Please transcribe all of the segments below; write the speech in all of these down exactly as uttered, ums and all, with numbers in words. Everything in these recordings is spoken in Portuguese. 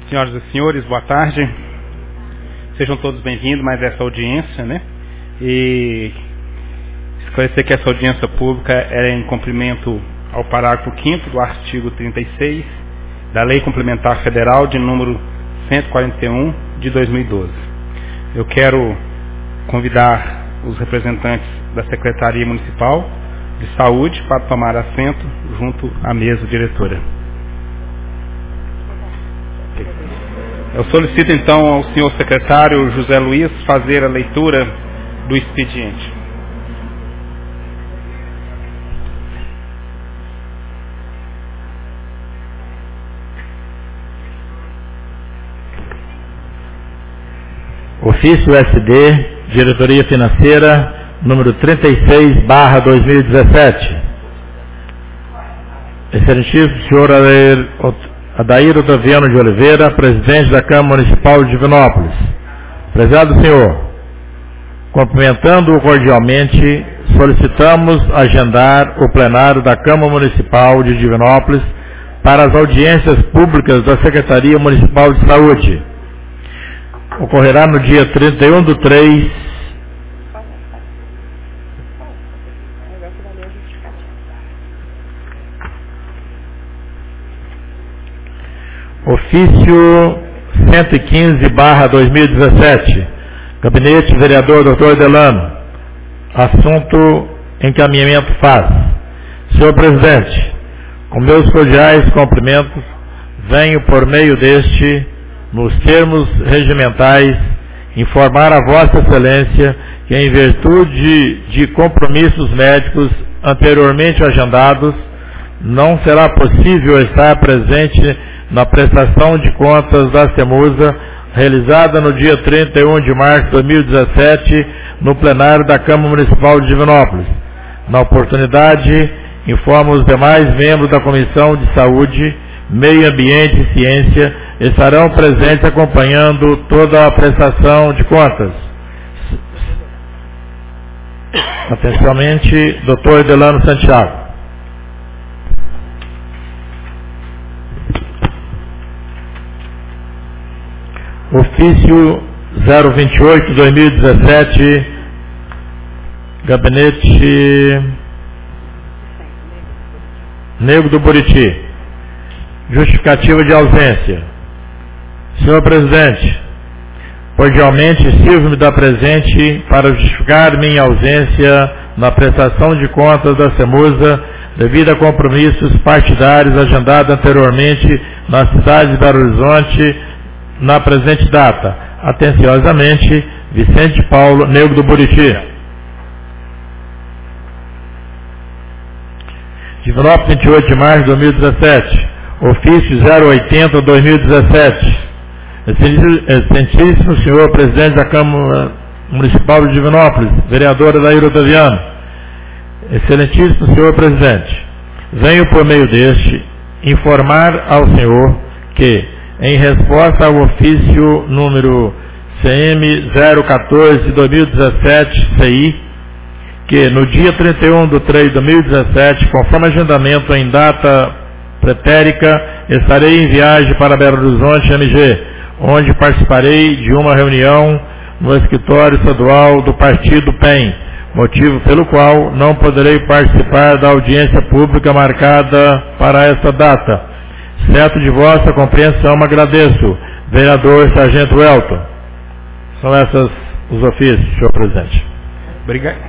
Senhoras e senhores, boa tarde. Sejam todos bem-vindos mais a essa audiência, né? E esclarecer que essa audiência pública é em cumprimento ao parágrafo quinto do artigo trinta e seis da Lei Complementar Federal de número cento e quarenta e um de dois mil e doze. Eu quero convidar os representantes da Secretaria Municipal de Saúde para tomar assento junto à mesa diretora. Eu solicito então ao senhor secretário José Luiz fazer a leitura do expediente. Ofício S D, Diretoria Financeira, número trinta e seis barra dois mil e dezessete. Excelentíssimo senhor Adair Otaviano de Oliveira, presidente da Câmara Municipal de Divinópolis. Prezado senhor, cumprimentando-o cordialmente, solicitamos agendar o plenário da Câmara Municipal de Divinópolis para as audiências públicas da Secretaria Municipal de Saúde. Ocorrerá no dia trinta e um do três. Ofício cento e quinze barra dois mil e dezessete. Gabinete Vereador doutor Delano. Assunto encaminhamento faz. Senhor Presidente, com meus cordiais cumprimentos, venho por meio deste, nos termos regimentais, informar a Vossa Excelência que, em virtude de compromissos médicos anteriormente agendados, não será possível estar presente na prestação de contas da CEMUSA, realizada no dia trinta e um de março de dois mil e dezessete, no plenário da Câmara Municipal de Divinópolis. Na oportunidade, informo os demais membros da Comissão de Saúde, Meio Ambiente e Ciência estarão presentes acompanhando toda a prestação de contas. Atenciosamente, doutor Delano Santiago. Ofício zero vinte e oito, dois mil e dezessete, Gabinete Nego do Buriti. Justificativa de ausência. Senhor Presidente, cordialmente sirvo-me da presente para justificar minha ausência na prestação de contas da CEMUSA devido a compromissos partidários agendados anteriormente na cidade de Belo Horizonte na presente data. Atenciosamente, Vicente Paulo Nego do Buriti. Divinópolis, vinte e oito de março de dois mil e dezessete. Ofício zero oitenta, dois mil e dezessete. Excelentíssimo senhor Presidente da Câmara Municipal de Divinópolis, vereadora Adair Otaviano. Excelentíssimo senhor Presidente, venho por meio deste informar ao senhor que, em resposta ao ofício número C M zero quatorze, dois mil e dezessete, C I, que no dia trinta e um de três de dois mil e dezessete, conforme agendamento em data pretérica, estarei em viagem para Belo Horizonte, M G, onde participarei de uma reunião no escritório estadual do partido P E M, motivo pelo qual não poderei participar da audiência pública marcada para esta data. Certo de vossa compreensão, agradeço. Vereador Sargento Elton. São essas os ofícios, senhor Presidente. Obrigado.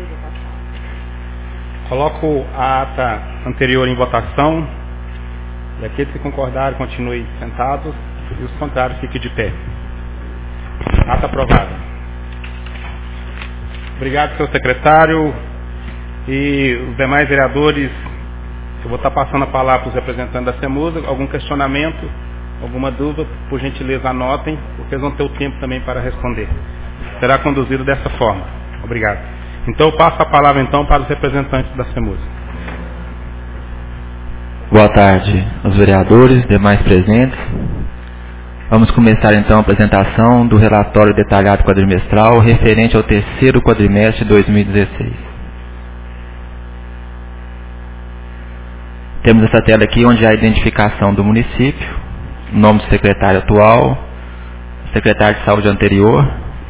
Coloco a ata anterior em votação. E aqueles que concordarem, continuem sentados. E os contrários, fiquem de pé. Ata aprovada. Obrigado, senhor secretário. E os demais vereadores, eu vou estar passando a palavra para os representantes da CEMUSA. Algum questionamento, alguma dúvida, por gentileza anotem, porque eles vão ter o tempo também para responder. Será conduzido dessa forma. Obrigado. Então eu passo a palavra então para os representantes da CEMUSA. Boa tarde aos vereadores, demais presentes. Vamos começar então a apresentação do relatório detalhado quadrimestral referente ao terceiro quadrimestre de dois mil e dezesseis. Temos essa tela aqui onde há a identificação do município, nome do secretário atual, secretário de saúde anterior,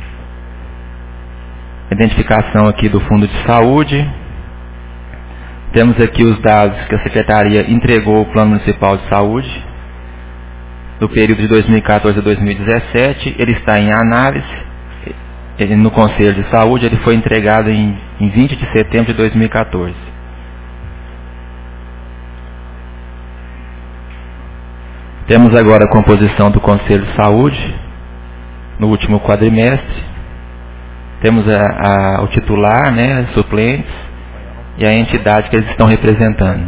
identificação aqui do fundo de saúde. Temos aqui os dados que a secretaria entregou ao Plano Municipal de Saúde, do período de dois mil e quatorze a dois mil e dezessete, ele está em análise, ele, no Conselho de Saúde, ele foi entregado em, em vinte de setembro de dois mil e quatorze. Temos agora a composição do Conselho de Saúde, no último quadrimestre. Temos a, a, o titular, né, suplentes, e a entidade que eles estão representando.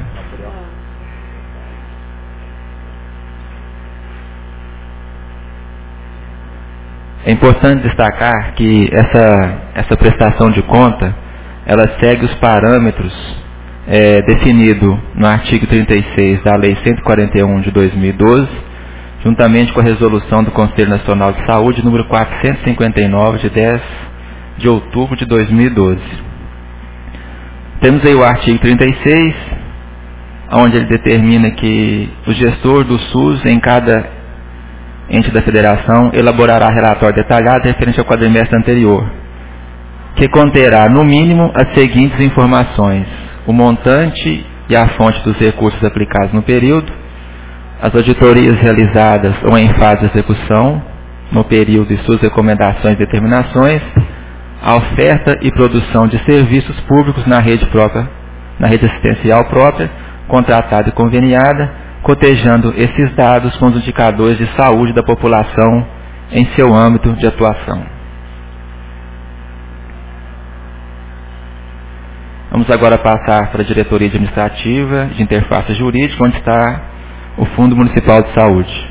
É importante destacar que essa, essa prestação de conta, ela segue os parâmetros é, definidos no artigo trinta e seis da Lei cento e quarenta e um de dois mil e doze, juntamente com a resolução do Conselho Nacional de Saúde, número quatrocentos e cinquenta e nove, de dez de outubro de dois mil e doze. Temos aí o artigo trinta e seis, onde ele determina que o gestor do SUS, em cada ente da federação, elaborará relatório detalhado referente ao quadrimestre anterior, que conterá, no mínimo, as seguintes informações: o montante e a fonte dos recursos aplicados no período, as auditorias realizadas ou em fase de execução no período e suas recomendações e determinações, a oferta e produção de serviços públicos na rede própria, na rede assistencial própria, contratada e conveniada, cotejando esses dados com os indicadores de saúde da população em seu âmbito de atuação. Vamos agora passar para a diretoria administrativa de interface jurídica, onde está o Fundo Municipal de Saúde.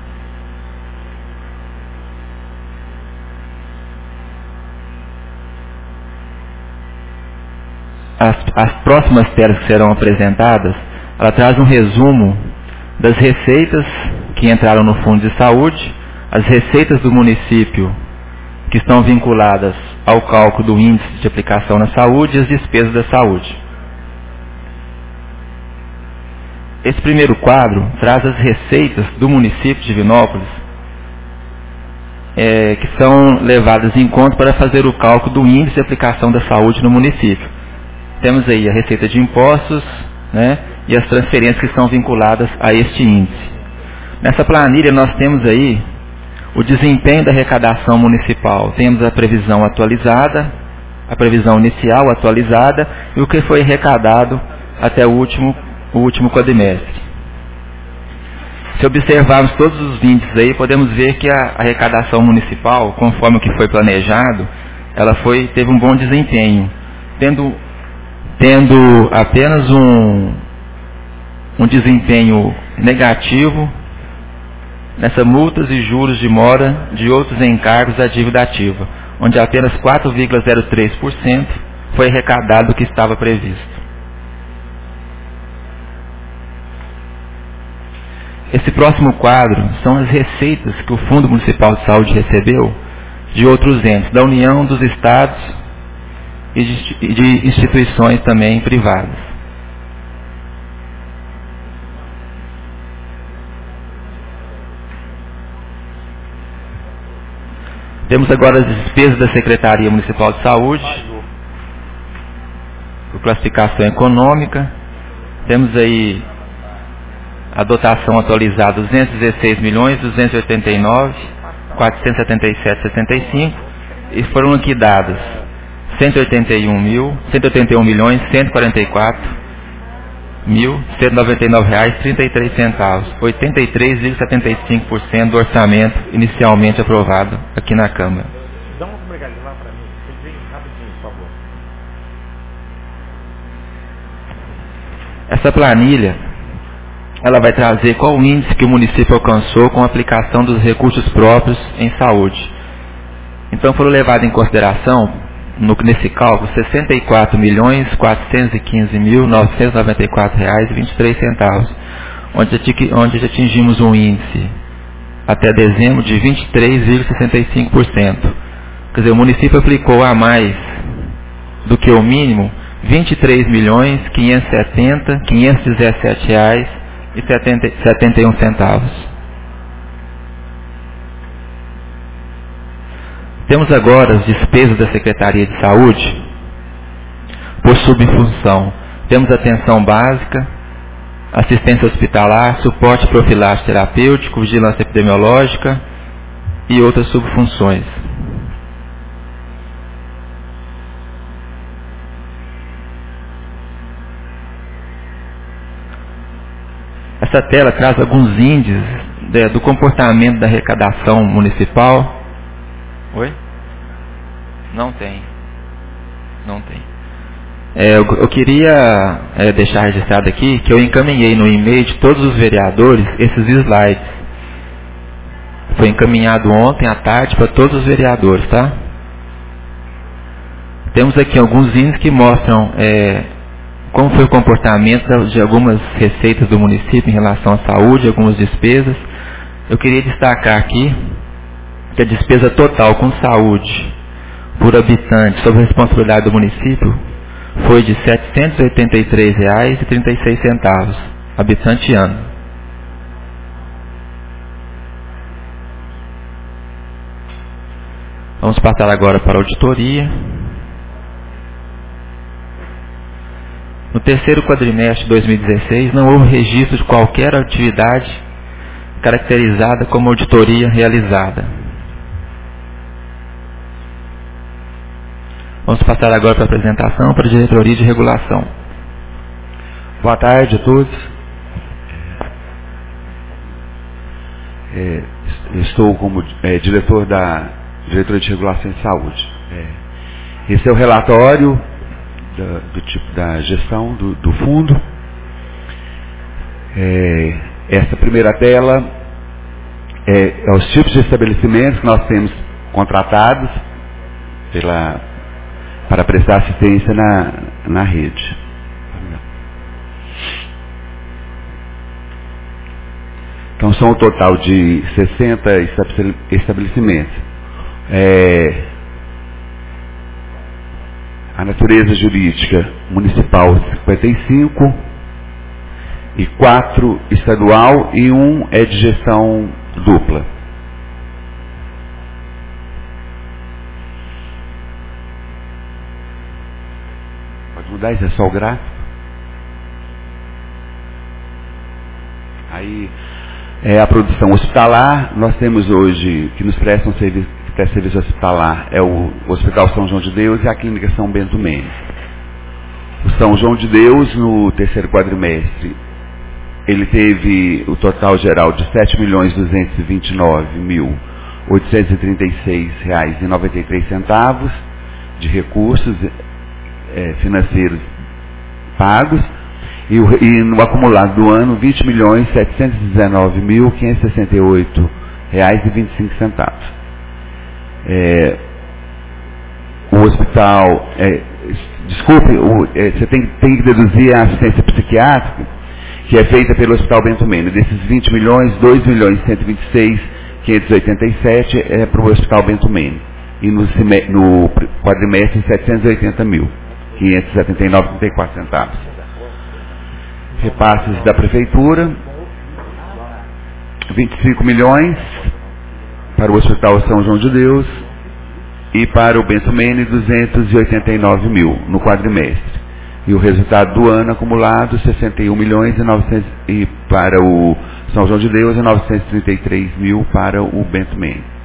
As, as próximas telas que serão apresentadas, ela traz um resumo das receitas que entraram no Fundo de Saúde, as receitas do município que estão vinculadas ao cálculo do índice de aplicação na saúde e as despesas da saúde. Esse primeiro quadro traz as receitas do município de Divinópolis, é, que são levadas em conta para fazer o cálculo do índice de aplicação da saúde no município. Temos aí a receita de impostos, né, e as transferências que estão vinculadas a este índice. Nessa planilha nós temos aí o desempenho da arrecadação municipal. Temos a previsão atualizada, a previsão inicial atualizada e o que foi arrecadado até o último, o último quadrimestre. Se observarmos todos os índices aí, podemos ver que a arrecadação municipal, conforme o que foi planejado, ela foi, teve um bom desempenho, tendo, tendo apenas um, um desempenho negativo nessa multas e juros de mora de outros encargos da dívida ativa, onde apenas quatro vírgula zero três por cento foi arrecadado do que estava previsto. Esse próximo quadro são as receitas que o Fundo Municipal de Saúde recebeu de outros entes, da União, dos Estados e de, de instituições também privadas. Temos agora as despesas da Secretaria Municipal de Saúde, por classificação econômica. Temos aí a dotação atualizada duzentos e dezesseis milhões, duzentos e oitenta e nove mil, quatrocentos e setenta e sete vírgula setenta e cinco e foram liquidadas cento e oitenta e um mil, cento e oitenta e um milhões, cento e quarenta e quatro mil, cento e noventa e nove reais e trinta e três centavos, oitenta e três vírgula setenta e cinco por cento do orçamento inicialmente aprovado aqui na Câmara. Dá uma obrigadinha lá para mim, rapidinho, por favor. Essa planilha, ela vai trazer qual o índice que o município alcançou com a aplicação dos recursos próprios em saúde. Então foram levados em consideração, no, nesse cálculo, sessenta e quatro milhões, quatrocentos e quinze mil, novecentos e noventa e quatro reais e vinte e três centavos, onde, onde já atingimos um índice até dezembro de vinte e três vírgula sessenta e cinco por cento. Quer dizer, o município aplicou a mais do que o mínimo vinte e três milhões, quinhentos e setenta mil, quinhentos e dezessete reais e setenta e um centavos. Temos agora as despesas da Secretaria de Saúde por subfunção. Temos atenção básica, assistência hospitalar, suporte profilático terapêutico, vigilância epidemiológica e outras subfunções. Essa tela traz alguns índices de, do comportamento da arrecadação municipal. Oi? Não tem. Não tem. É, eu, eu queria é, deixar registrado aqui que eu encaminhei no e-mail de todos os vereadores esses slides. Foi encaminhado ontem à tarde para todos os vereadores, tá? Temos aqui alguns índices que mostram é, como foi o comportamento de algumas receitas do município em relação à saúde, algumas despesas. Eu queria destacar aqui que a despesa total com saúde por habitante sob responsabilidade do município foi de setecentos e oitenta e três reais e trinta e seis centavos, habitante ano. Vamos passar agora para a auditoria. No terceiro quadrimestre de dois mil e dezesseis, não houve registro de qualquer atividade caracterizada como auditoria realizada. Vamos passar agora para a apresentação para a diretoria de regulação. Boa tarde a todos. É, estou como é, diretor da diretoria de regulação e saúde. É, esse é o relatório da, do tipo da gestão do, do fundo. É, essa primeira tela é, é os tipos de estabelecimentos que nós temos contratados pela para prestar assistência na, na rede. Então são um total de sessenta estabelecimentos. É, a natureza jurídica municipal cinquenta e cinco, e quatro estadual e um é de gestão dupla. Mudar, isso é só o gráfico. Aí é a produção hospitalar. Nós temos hoje, que nos prestam serviço, que presta serviço hospitalar, é o Hospital São João de Deus e a Clínica São Bento Mendes. O São João de Deus, no terceiro quadrimestre, ele teve o total geral de sete milhões duzentos e vinte e nove mil oitocentos e trinta e seis reais e noventa e três centavos de recursos É, financeiros pagos, e, o, e no acumulado do ano vinte milhões setecentos e dezenove mil quinhentos e sessenta e oito reais e vinte e cinco centavos. É, o hospital, é, desculpe, o, é, você tem, tem que deduzir a assistência psiquiátrica que é feita pelo Hospital Bento Mendes. Desses vinte milhões, dois milhões cento e vinte e seis mil quinhentos e oitenta e sete é para o Hospital Bento Mendes, e no, no quadrimestre setecentos e oitenta mil quinhentos e setenta e nove reais e trinta e quatro centavos. Repasses da Prefeitura, vinte e cinco milhões para o Hospital São João de Deus e para o Bento Mendes duzentos e oitenta e nove mil no quadrimestre. E o resultado do ano acumulado, sessenta e um milhões e novecentos e para o São João de Deus e novecentos e trinta e três mil para o Bento Mendes.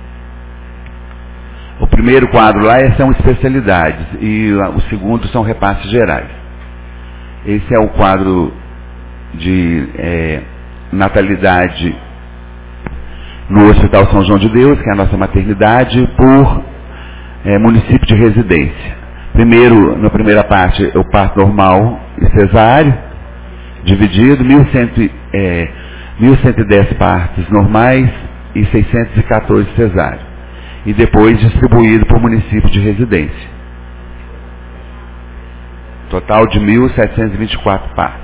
O primeiro quadro lá são especialidades e o segundo são repasses gerais. Esse é o quadro de é, natalidade no Hospital São João de Deus, que é a nossa maternidade, por é, município de residência. Primeiro, na primeira parte, o parto normal e cesáreo, dividido, mil e cento e dez partos normais e seiscentos e quatorze cesáreos. E depois distribuído por município de residência. Total de mil setecentos e vinte e quatro partes.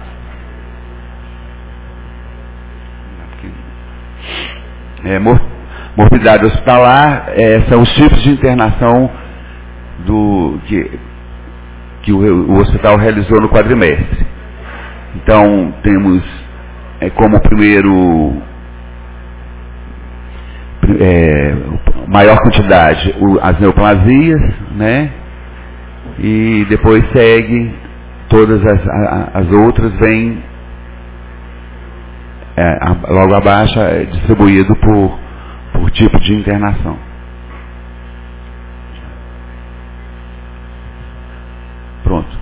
É, morbidade hospitalar, é, são os tipos de internação do, que, que o, o hospital realizou no quadrimestre. Então, temos é, como primeiro... É, maior quantidade o, as neoplasias, né? E depois segue todas as, a, as outras, vem é, a, logo abaixo, é distribuído por, por tipo de internação. Pronto.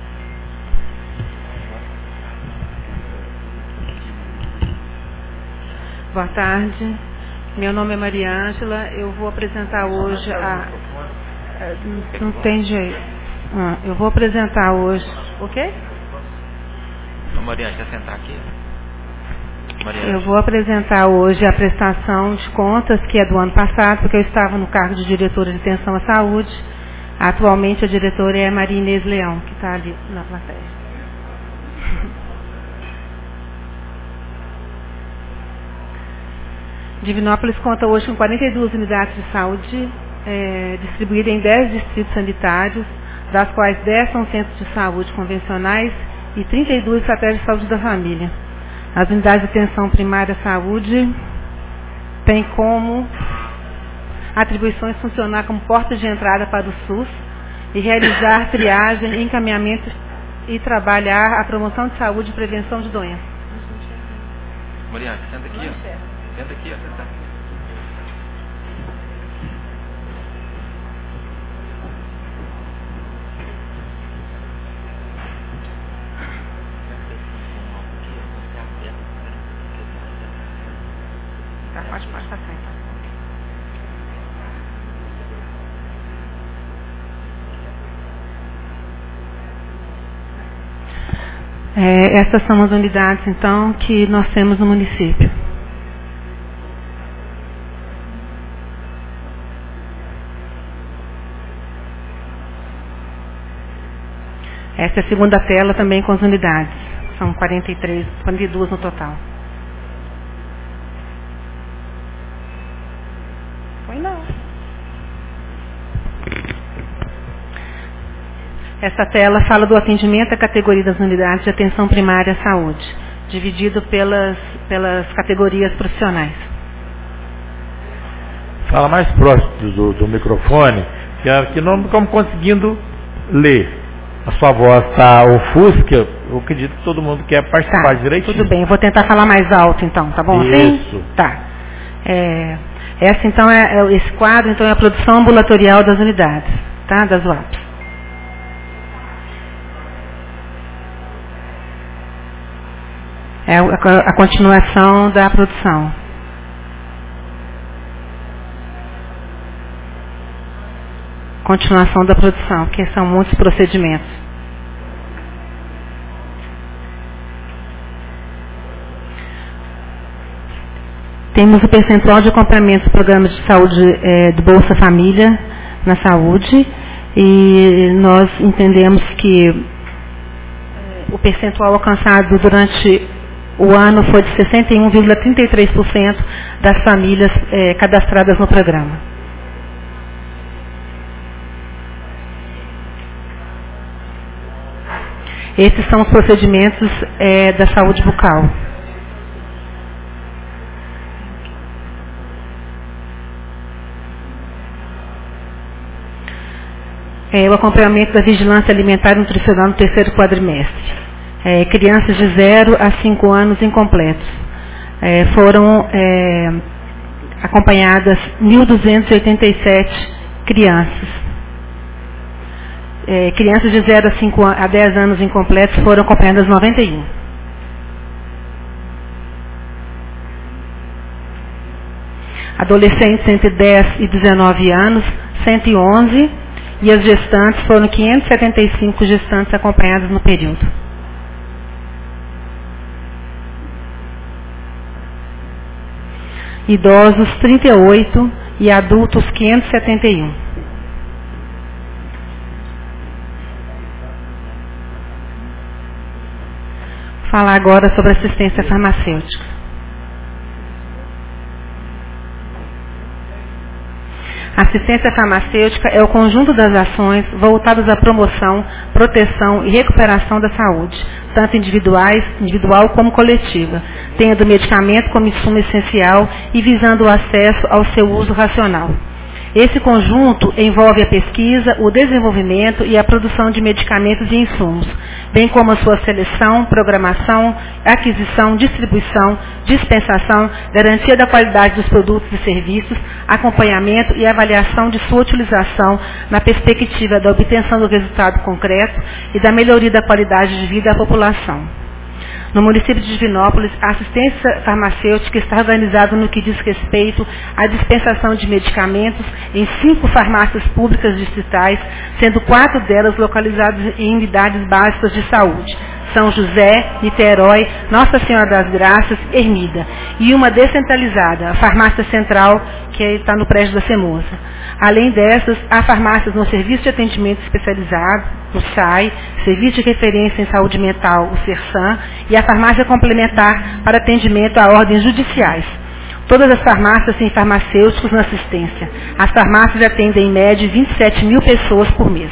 Boa tarde, meu nome é Maria Ângela, eu vou apresentar hoje a... Não tem jeito. Ah, eu vou apresentar hoje... O quê? Maria, quer sentar aqui? Maria. Eu vou apresentar hoje a prestação de contas, que é do ano passado, porque eu estava no cargo de diretora de atenção à saúde. Atualmente a diretora é a Maria Inês Leão, que está ali na plateia. Divinópolis conta hoje com quarenta e duas unidades de saúde, é, distribuídas em dez distritos sanitários, das quais dez são centros de saúde convencionais e trinta e duas estratégias de saúde da família. As unidades de atenção primária à saúde têm como atribuições funcionar como porta de entrada para o SUS e realizar triagem, encaminhamento e trabalhar a promoção de saúde e prevenção de doenças. Maria, senta aqui, ó. Senta aqui, ó. Senta. Tá, pode, pode passar então. É, essas são as unidades, então, que nós temos no município. Essa é a segunda tela também com as unidades. São quarenta e três, quarenta e duas no total. Foi não. Essa tela fala do atendimento à categoria das unidades de atenção primária à saúde, dividido pelas, pelas categorias profissionais. Fala mais próximo do, do microfone, que, é, que não estamos conseguindo ler. A sua voz está ofusca, eu acredito que todo mundo quer participar Tá, direitinho. tudo bem, eu vou tentar falar mais alto então, tá bom? Isso. Assim? Tá. É, essa então é, é, esse quadro então é a produção ambulatorial das unidades, tá? Das U A Ps. É a, a continuação da produção. Continuação da produção, porque são muitos procedimentos. Temos o percentual de acompanhamento dos programas de saúde é, do Bolsa Família na saúde, e nós entendemos que é, o percentual alcançado durante o ano foi de sessenta e um vírgula trinta e três por cento das famílias é, cadastradas no programa. Esses são os procedimentos é, da saúde bucal. É, o acompanhamento da vigilância alimentar e nutricional no terceiro quadrimestre. É, crianças de zero a cinco anos incompletos. É, foram é, acompanhadas mil duzentas e oitenta e sete crianças. É, crianças de zero a, cinco a dez anos incompletos foram acompanhadas noventa e um. Adolescentes entre dez e dezenove anos, cento e onze, e as gestantes foram quinhentas e setenta e cinco gestantes acompanhadas no período. Idosos trinta e oito e adultos quinhentos e setenta e um. Falar agora sobre assistência farmacêutica. Assistência farmacêutica é o conjunto das ações voltadas à promoção, proteção e recuperação da saúde, tanto individuais, individual como coletiva, tendo o medicamento como insumo essencial e visando o acesso ao seu uso racional. Esse conjunto envolve a pesquisa, o desenvolvimento e a produção de medicamentos e insumos, bem como a sua seleção, programação, aquisição, distribuição, dispensação, garantia da qualidade dos produtos e serviços, acompanhamento e avaliação de sua utilização na perspectiva da obtenção do resultado concreto e da melhoria da qualidade de vida da população. No município de Divinópolis, a assistência farmacêutica está organizada no que diz respeito à dispensação de medicamentos em cinco farmácias públicas distritais, sendo quatro delas localizadas em unidades básicas de saúde: São José, Niterói, Nossa Senhora das Graças, Ermida, e uma descentralizada, a Farmácia Central, que está no prédio da Semosa. Além dessas, há farmácias no Serviço de Atendimento Especializado, o S A I, Serviço de Referência em Saúde Mental, o SERSAM, e a farmácia complementar para atendimento a ordens judiciais. Todas as farmácias têm farmacêuticos na assistência. As farmácias atendem em média vinte e sete mil pessoas por mês.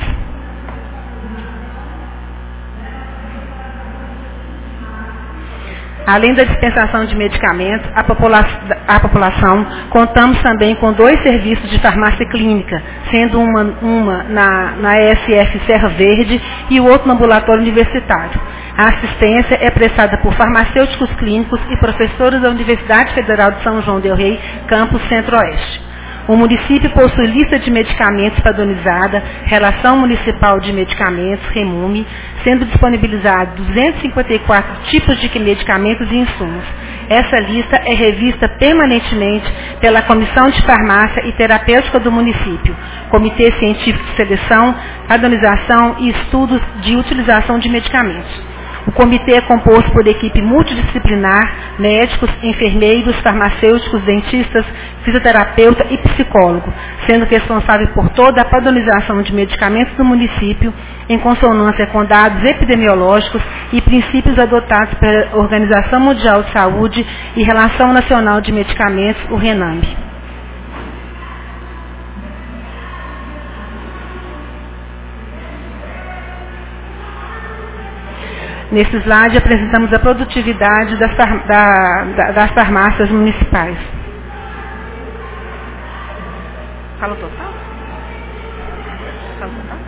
Além da dispensação de medicamentos, a, popula a população, contamos também com dois serviços de farmácia clínica, sendo uma, uma na, na E S F Serra Verde e o outro no ambulatório universitário. A assistência é prestada por farmacêuticos clínicos e professores da Universidade Federal de São João del Rei, campus Centro-Oeste. O município possui lista de medicamentos padronizada, Relação Municipal de Medicamentos, REMUME, sendo disponibilizados duzentos e cinquenta e quatro tipos de medicamentos e insumos. Essa lista é revista permanentemente pela Comissão de Farmácia e Terapêutica do município, Comitê Científico de Seleção, Padronização e Estudos de Utilização de Medicamentos. O comitê é composto por equipe multidisciplinar, médicos, enfermeiros, farmacêuticos, dentistas, fisioterapeuta e psicólogo, sendo responsável por toda a padronização de medicamentos do município, em consonância com dados epidemiológicos e princípios adotados pela Organização Mundial de Saúde e Relação Nacional de Medicamentos, o RENAMB. Nesse slide apresentamos a produtividade das, far, da, da, das farmácias municipais. Fala o total? Fala o total?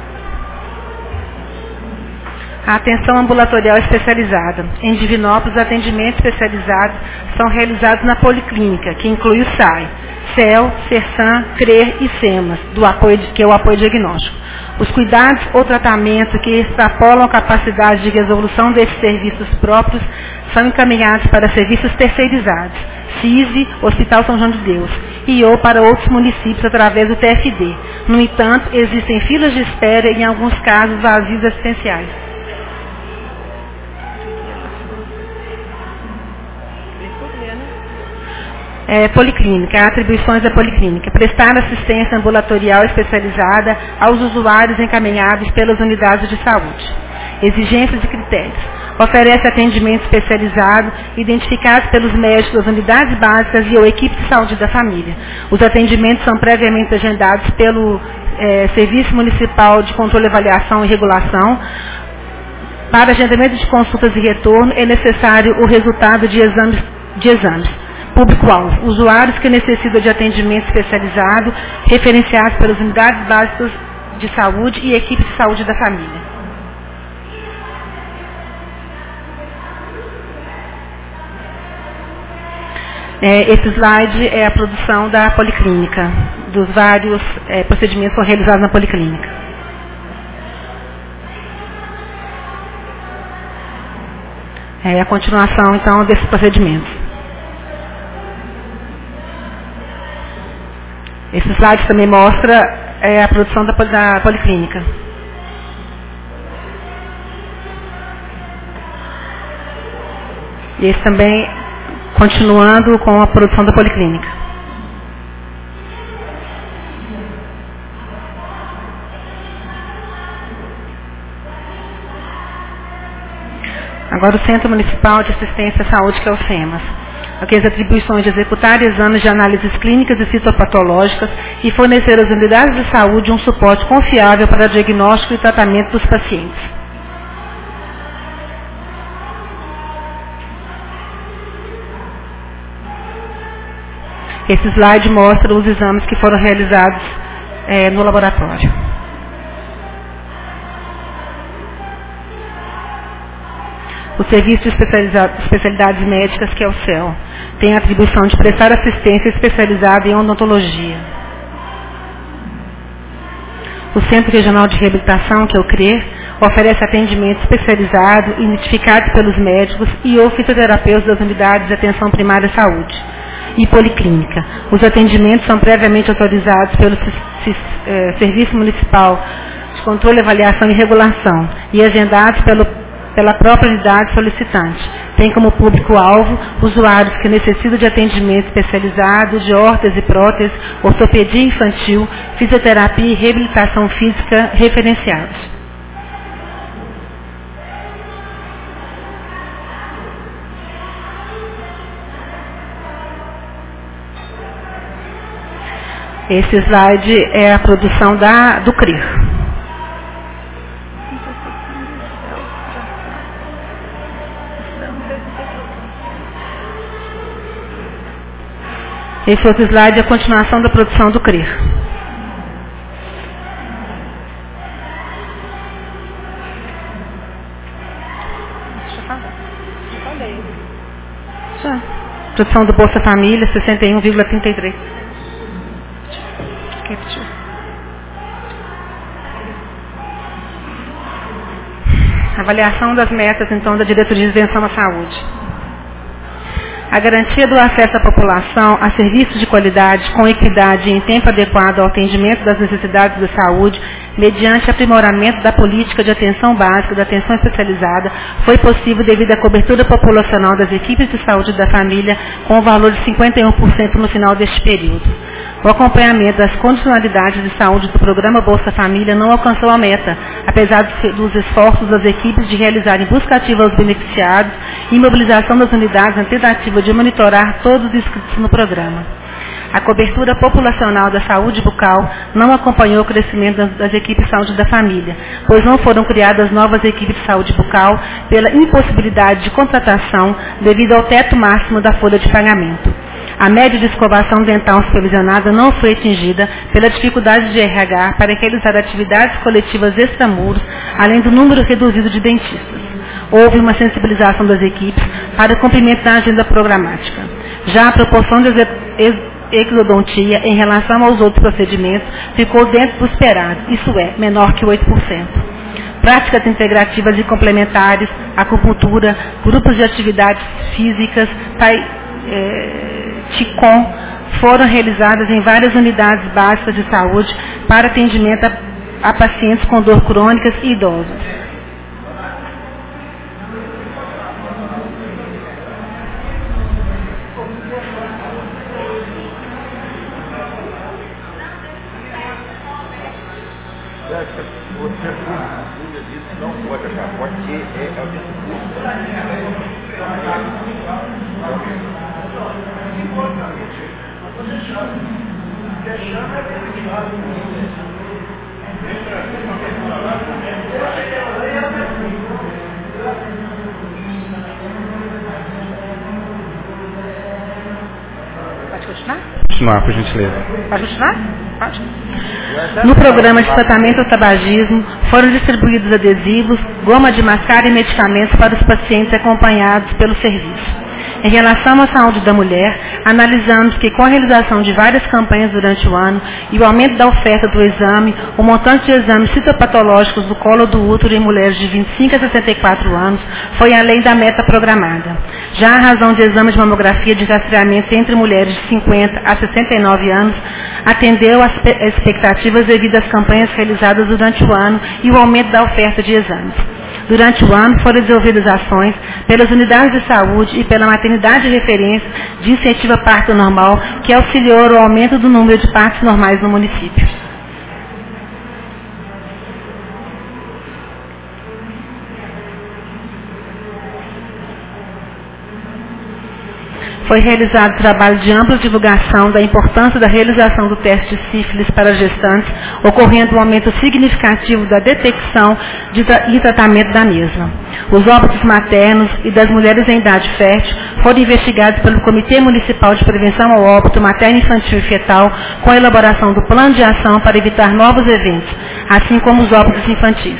A atenção ambulatorial especializada. Em Divinópolis, atendimentos especializados são realizados na Policlínica, que inclui o S A I, C E L, SERSAM, CRER e SEMAS, do apoio, que é o apoio diagnóstico. Os cuidados ou tratamento que extrapolam a capacidade de resolução desses serviços próprios são encaminhados para serviços terceirizados, C I S I, Hospital São João de Deus, e ou para outros municípios através do T F D. No entanto, existem filas de espera e, em alguns casos, vazios assistenciais. É, policlínica, atribuições da policlínica. Prestar assistência ambulatorial especializada aos usuários encaminhados pelas unidades de saúde. Exigências e critérios. Oferece atendimento especializado, identificados pelos médicos das unidades básicas e ou equipe de saúde da família. Os atendimentos são previamente agendados pelo é, Serviço Municipal de Controle, Avaliação e Regulação. Para agendamento de consultas e retorno, é necessário o resultado de exames. De exames. Público-alvo, usuários que necessitam de atendimento especializado, referenciados pelas unidades básicas de saúde e equipe de saúde da família. É, esse slide é a produção da Policlínica, dos vários é, procedimentos que são realizados na Policlínica. É a continuação, então, desses procedimentos. Esse slide também mostra é, a produção da, da Policlínica. E esse também, continuando com a produção da Policlínica. Agora o Centro Municipal de Assistência à Saúde, que é o SEMAS. Aqui as atribuições de executar exames de análises clínicas e citopatológicas e fornecer às unidades de saúde um suporte confiável para diagnóstico e tratamento dos pacientes. Esse slide mostra os exames que foram realizados é, no laboratório. O Serviço de Especialidades Médicas, que é o C E L, tem a atribuição de prestar assistência especializada em odontologia. O Centro Regional de Reabilitação, que é o CRER, oferece atendimento especializado identificado pelos médicos e ou fisioterapeutas das unidades de atenção primária à saúde e policlínica. Os atendimentos são previamente autorizados pelo eh, Serviço Municipal de Controle, Avaliação e Regulação e agendados pelo, pela própria unidade solicitante. Tem como público-alvo usuários que necessitam de atendimento especializado de órtese e prótese, ortopedia infantil, fisioterapia e reabilitação física referenciados. Esse slide é a produção da, do CRER. Esse outro slide é a continuação da produção do CRER. Deixa eu falar. Já falei. Já. Produção do Bolsa Família, sessenta e um vírgula trinta e três. Avaliação das metas, então, da Diretoria de Extensão à Saúde. A garantia do acesso à população a serviços de qualidade, com equidade e em tempo adequado ao atendimento das necessidades da saúde, mediante aprimoramento da política de atenção básica e da atenção especializada, foi possível devido à cobertura populacional das equipes de saúde da família, com o valor de cinquenta e um por cento no final deste período. O acompanhamento das condicionalidades de saúde do programa Bolsa Família não alcançou a meta, apesar dos esforços das equipes de realizarem busca ativa aos beneficiados e mobilização das unidades na tentativa de monitorar todos os inscritos no programa. A cobertura populacional da saúde bucal não acompanhou o crescimento das, das equipes de saúde da família, pois não foram criadas novas equipes de saúde bucal pela impossibilidade de contratação devido ao teto máximo da folha de pagamento. A média de escovação dental supervisionada não foi atingida pela dificuldade de R H para realizar atividades coletivas extramuros, além do número reduzido de dentistas. Houve uma sensibilização das equipes para o cumprimento da agenda programática. Já a proporção de exodontia em relação aos outros procedimentos ficou dentro do esperado, isso é, menor que oito por cento. Práticas integrativas e complementares, acupuntura, grupos de atividades físicas, tai, é, Qigong, foram realizadas em várias unidades básicas de saúde para atendimento a, a pacientes com dor crônicas e idosos. Pode continuar? Continuar, por gentileza. Pode continuar? Pode. No programa de tratamento ao tabagismo, foram distribuídos adesivos, goma de mascar e medicamentos para os pacientes acompanhados pelo serviço. Em relação à saúde da mulher, analisamos que com a realização de várias campanhas durante o ano e o aumento da oferta do exame, o montante de exames citopatológicos do colo do útero em mulheres de vinte e cinco a sessenta e quatro anos foi além da meta programada. Já a razão de exame de mamografia de rastreamento entre mulheres de cinquenta a sessenta e nove anos atendeu às expectativas devido às campanhas realizadas durante o ano e o aumento da oferta de exames. Durante o ano foram desenvolvidas ações pelas unidades de saúde e pela maternidade de referência de incentivo a parto normal, que auxiliou o aumento do número de partos normais no município. foi realizado trabalho de ampla divulgação da importância da realização do teste de sífilis para gestantes, ocorrendo um aumento significativo da detecção de tra- e tratamento da mesma. Os óbitos maternos e das mulheres em idade fértil foram investigados pelo Comitê Municipal de Prevenção ao Óbito Materno, Infantil e Fetal, com a elaboração do plano de ação para evitar novos eventos, assim como os óbitos infantis.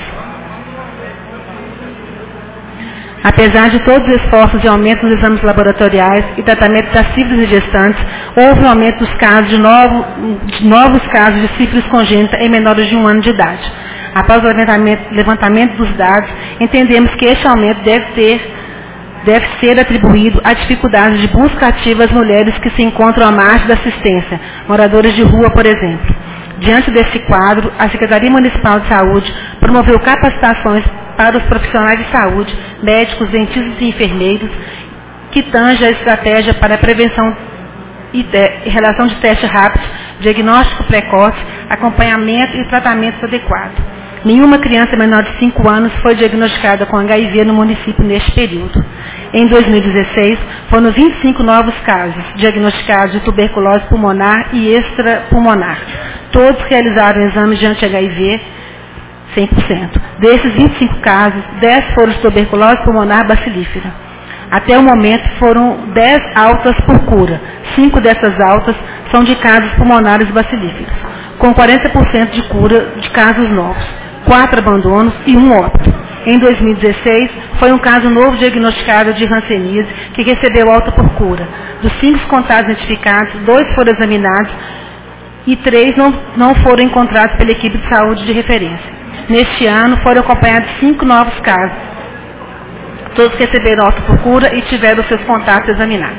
Apesar de todos os esforços de aumento nos exames laboratoriais e tratamento das sífilis e gestantes, houve um aumento dos casos de, novo, de novos casos de sífilis congênita em menores de um ano de idade. Após o levantamento, levantamento dos dados, entendemos que este aumento deve, ter, deve ser atribuído à dificuldade de busca ativa às mulheres que se encontram à margem da assistência, moradores de rua, por exemplo. Diante desse quadro, a Secretaria Municipal de Saúde promoveu capacitações para os profissionais de saúde, médicos, dentistas e enfermeiros, que tange a estratégia para a prevenção e te- relação de teste rápido, diagnóstico precoce, acompanhamento e tratamento adequado. Nenhuma criança menor de cinco anos foi diagnosticada com H I V no município neste período. Em dois mil e dezesseis, foram vinte e cinco novos casos diagnosticados de tuberculose pulmonar e extrapulmonar. Todos realizaram exames de anti-H I V cem por cento. Desses vinte e cinco casos, dez foram de tuberculose pulmonar bacilífera. Até o momento foram dez altas por cura. cinco dessas altas são de casos pulmonares bacilíferos, com quarenta por cento de cura de casos novos, quatro abandonos e um óbito. Em dois mil e dezesseis, foi um caso novo diagnosticado de hanseníase que recebeu alta por cura. Dos cinco contatos identificados, dois foram examinados e três não, não foram encontrados pela equipe de saúde de referência. Neste ano, foram acompanhados cinco novos casos. Todos receberam alta por cura e tiveram seus contatos examinados.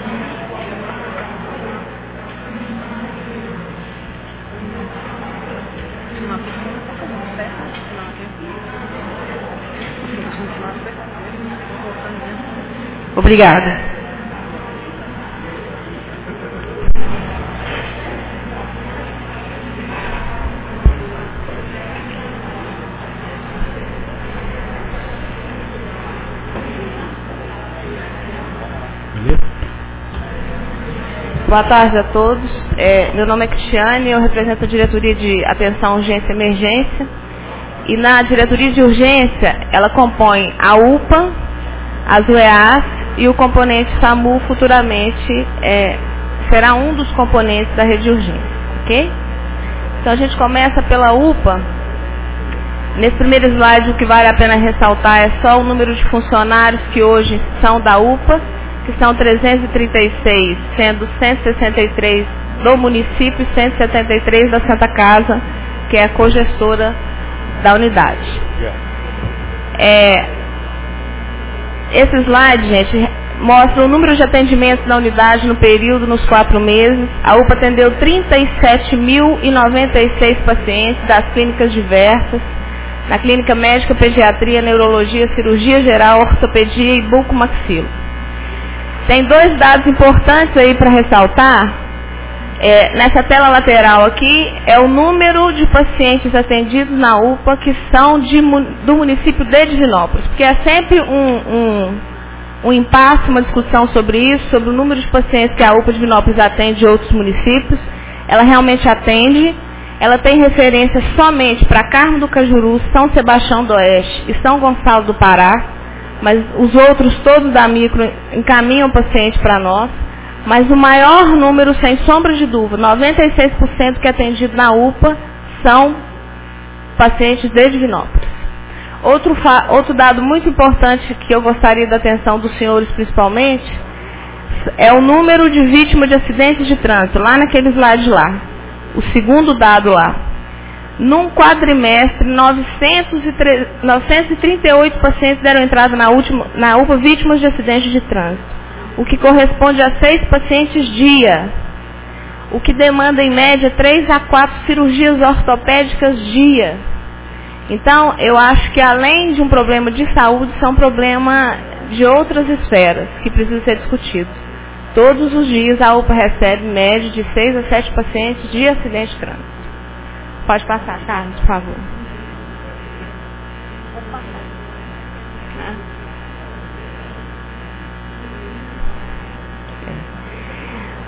Obrigada. Boa tarde a todos. É, meu nome é Cristiane, eu represento a diretoria de atenção, urgência e emergência. E na diretoria de urgência, ela compõe a U P A, as U E As e o componente SAMU futuramente é, será um dos componentes da rede de urgência, ok? Então a gente começa pela U P A. Nesse primeiro slide, o que vale a pena ressaltar é só o número de funcionários que hoje são da U P A, que são trezentos e trinta e seis, sendo cento e sessenta e três do município e cento e setenta e três da Santa Casa, que é a cogestora da unidade. É, esse slide, gente, mostra o número de atendimentos na unidade no período, nos quatro meses. A U P A atendeu trinta e sete mil e noventa e seis pacientes das clínicas diversas, na clínica médica, pediatria, neurologia, cirurgia geral, ortopedia e bucomaxilo. Tem dois dados importantes aí para ressaltar. É, nessa tela lateral aqui é o número de pacientes atendidos na U P A que são de, do município de Divinópolis, porque é sempre um, um, um impasse, uma discussão sobre isso, sobre o número de pacientes que a U P A de Divinópolis atende de outros municípios. Ela realmente atende, ela tem referência somente para Carmo do Cajuru, São Sebastião do Oeste e São Gonçalo do Pará, mas os outros todos da micro encaminham o paciente para nós. Mas o maior número, sem sombra de dúvida, noventa e seis por cento que é atendido na U P A são pacientes de Divinópolis. Outro, fa- outro dado muito importante que eu gostaria da atenção dos senhores principalmente é o número de vítimas de acidentes de trânsito, lá naquele slide lá. O segundo dado lá. Num quadrimestre, novecentos e trinta e oito pacientes deram entrada na, última, na U P A vítimas de acidentes de trânsito, o que corresponde a seis pacientes dia, o que demanda em média três a quatro cirurgias ortopédicas dia. Então, eu acho que além de um problema de saúde, isso é um problema de outras esferas que precisa ser discutido. Todos os dias a U P A recebe média de seis a sete pacientes de acidente de trânsito. Pode passar, Carlos, por favor. Pode passar.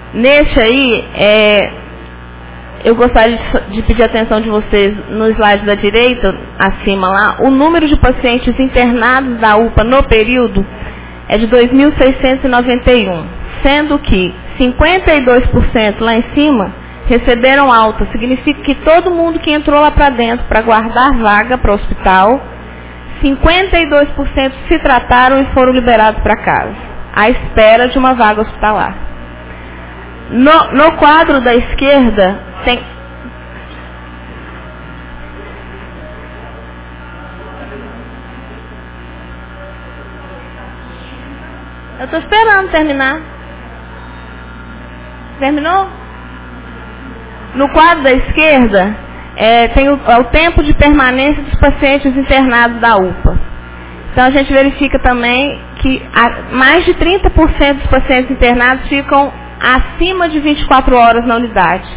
Neste aí, é, eu gostaria de, de pedir a atenção de vocês no slide da direita, acima lá, o número de pacientes internados da U P A no período é de dois mil seiscentos e noventa e um, sendo que cinquenta e dois por cento lá em cima receberam alta. Significa que todo mundo que entrou lá para dentro para guardar vaga para o hospital, cinquenta e dois por cento se trataram e foram liberados para casa, à espera de uma vaga hospitalar. No, no quadro da esquerda, tem... Eu estou esperando terminar. Terminou? No quadro da esquerda, é, tem o, é o tempo de permanência dos pacientes internados da U P A. Então, a gente verifica também que a, mais de trinta por cento dos pacientes internados ficam acima de vinte e quatro horas na unidade.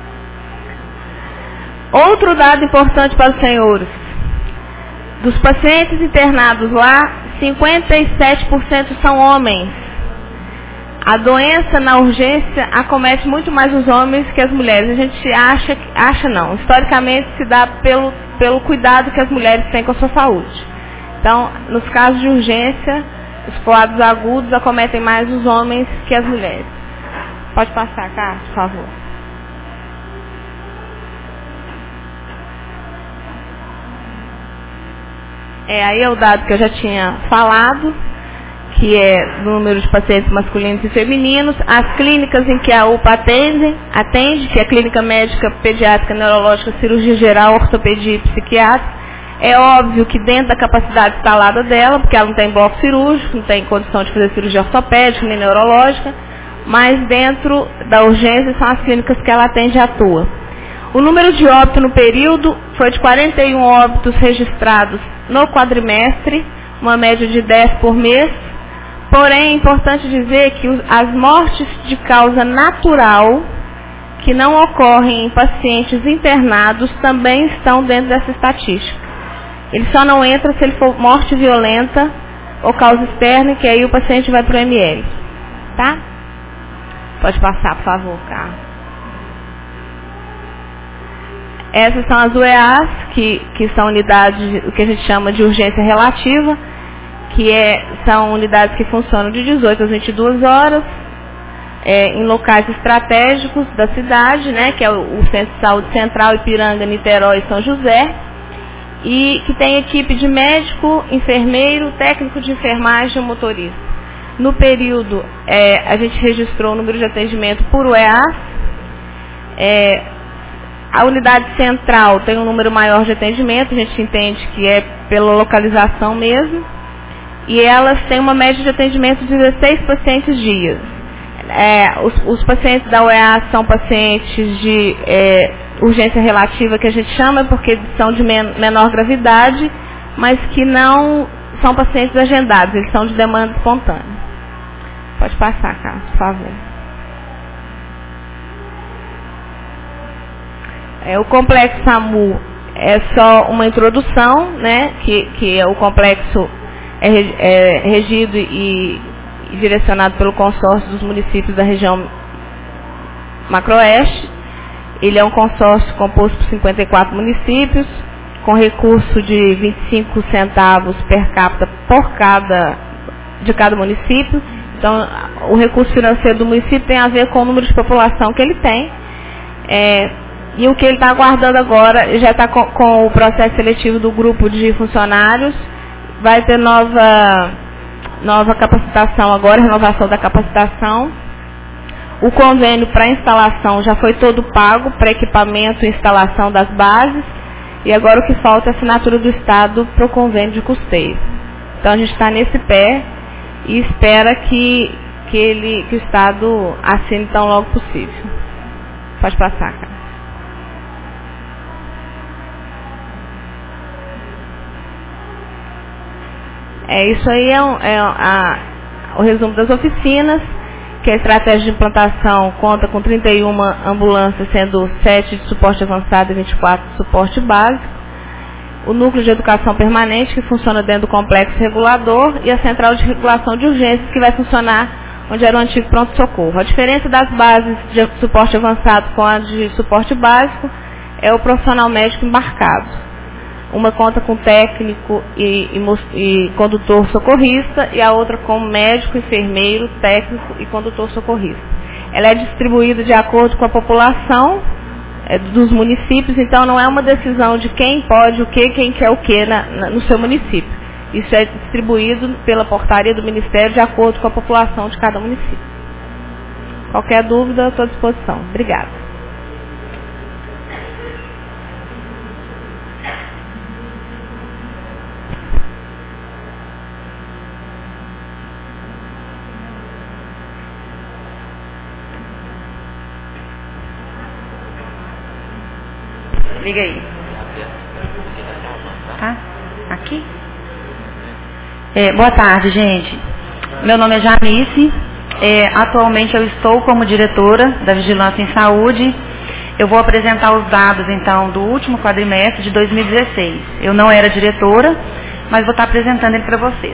Outro dado importante para os senhores. Dos pacientes internados lá, cinquenta e sete por cento são homens. A doença na urgência acomete muito mais os homens que as mulheres. A gente acha, acha não, historicamente se dá pelo, pelo cuidado que as mulheres têm com a sua saúde. Então, nos casos de urgência, os quadros agudos acometem mais os homens que as mulheres. Pode passar, cá, por favor. É, aí é o dado que eu já tinha falado, que é o número de pacientes masculinos e femininos, as clínicas em que a U P A atende, atende, que é a Clínica Médica Pediátrica, Neurológica, Cirurgia Geral, Ortopedia e Psiquiátrica. É óbvio que dentro da capacidade instalada dela, porque ela não tem bloco cirúrgico, não tem condição de fazer cirurgia ortopédica nem neurológica, mas dentro da urgência são as clínicas que ela atende e atua. O número de óbitos no período foi de quarenta e um óbitos registrados no quadrimestre, uma média de dez por mês. Porém, é importante dizer que as mortes de causa natural, que não ocorrem em pacientes internados, também estão dentro dessa estatística. Ele só não entra se ele for morte violenta ou causa externa, que aí o paciente vai para o M L. Tá? Pode passar, por favor, Carlos. Essas são as U E As, que, que são unidades, o que a gente chama de urgência relativa, que é, são unidades que funcionam de dezoito às vinte e duas horas, é, em locais estratégicos da cidade, né, que é o, o Centro de Saúde Central, Ipiranga, Niterói e São José, e que tem equipe de médico, enfermeiro, técnico de enfermagem e motorista. No período, é, a gente registrou o número de atendimento por U E A. É, a unidade central tem um número maior de atendimento, a gente entende que é pela localização mesmo, e elas têm uma média de atendimento de dezesseis pacientes dias. É, os, os pacientes da U E A são pacientes de é, urgência relativa, que a gente chama, porque são de men menor gravidade, mas que não são pacientes agendados, eles são de demanda espontânea. Pode passar, Carlos, por favor. É, o complexo SAMU é só uma introdução, né, que, que é o complexo é, é regido e, e direcionado pelo consórcio dos municípios da região Macro-Oeste. Ele é um consórcio composto por cinquenta e quatro municípios, com recurso de vinte e cinco centavos per capita por cada, de cada município. Então, o recurso financeiro do município tem a ver com o número de população que ele tem. É, e o que ele está aguardando agora, já está com, com o processo seletivo do grupo de funcionários, vai ter nova, nova capacitação agora, renovação da capacitação. O convênio para instalação já foi todo pago, para equipamento e instalação das bases, e agora o que falta é a assinatura do Estado para o convênio de custeio. Então a gente está nesse pé e espera que, que, ele, que o Estado assine tão logo possível. Pode passar, cara. É, isso aí é, um, é a, o resumo das oficinas, que a estratégia de implantação conta com trinta e uma ambulâncias, sendo sete de suporte avançado e vinte e quatro de suporte básico. O núcleo de educação permanente, que funciona dentro do complexo regulador, e a central de regulação de urgências, que vai funcionar onde era o antigo pronto-socorro. A diferença das bases de suporte avançado com a de suporte básico é o profissional médico embarcado. Uma conta com técnico e, e, e condutor socorrista e a outra com médico, enfermeiro, técnico e condutor socorrista. Ela é distribuída de acordo com a população é, dos municípios, então não é uma decisão de quem pode o que, quem quer o que na, na, no seu município. Isso é distribuído pela portaria do Ministério de acordo com a população de cada município. Qualquer dúvida, estou à disposição. Obrigada. Liga aí. Tá? Aqui? É, boa tarde, gente. Meu nome é Janice. É, atualmente eu estou como diretora da Vigilância em Saúde. Eu vou apresentar os dados, então, do último quadrimestre de dois mil e dezesseis. Eu não era diretora, mas vou estar apresentando ele para vocês.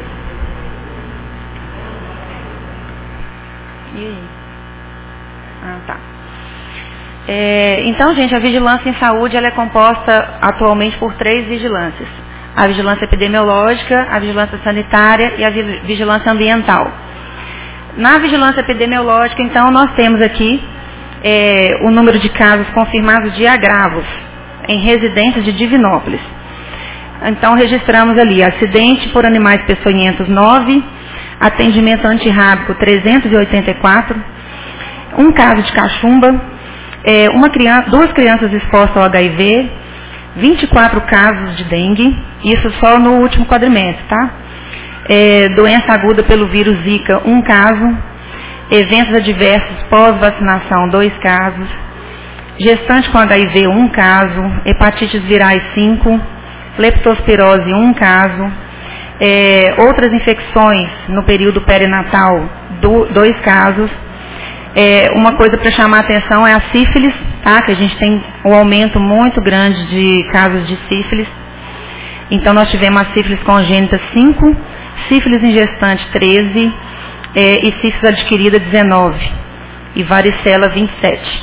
E aí? Ah, tá. É, então, gente, a vigilância em saúde ela é composta atualmente por três vigilâncias. A vigilância epidemiológica, a vigilância sanitária e a vigilância ambiental. Na vigilância epidemiológica, então, nós temos aqui é, o número de casos confirmados de agravos em residências de Divinópolis. Então, registramos ali acidente por animais peçonhentos nove, atendimento antirrábico trezentos e oitenta e quatro, um caso de cachumba, É, uma criança, duas crianças expostas ao H I V, vinte e quatro casos de dengue, isso só no último quadrimestre, tá? É, doença aguda pelo vírus Zika, um caso, eventos adversos pós-vacinação, dois casos, gestante com H I V, um caso, hepatites virais, cinco, leptospirose, um caso, é, outras infecções no período perinatal, do, dois casos. É, uma coisa para chamar a atenção é a sífilis, tá? Que a gente tem um aumento muito grande de casos de sífilis. Então, nós tivemos a sífilis congênita cinco, sífilis em gestante treze é, e sífilis adquirida dezenove e varicela vinte e sete.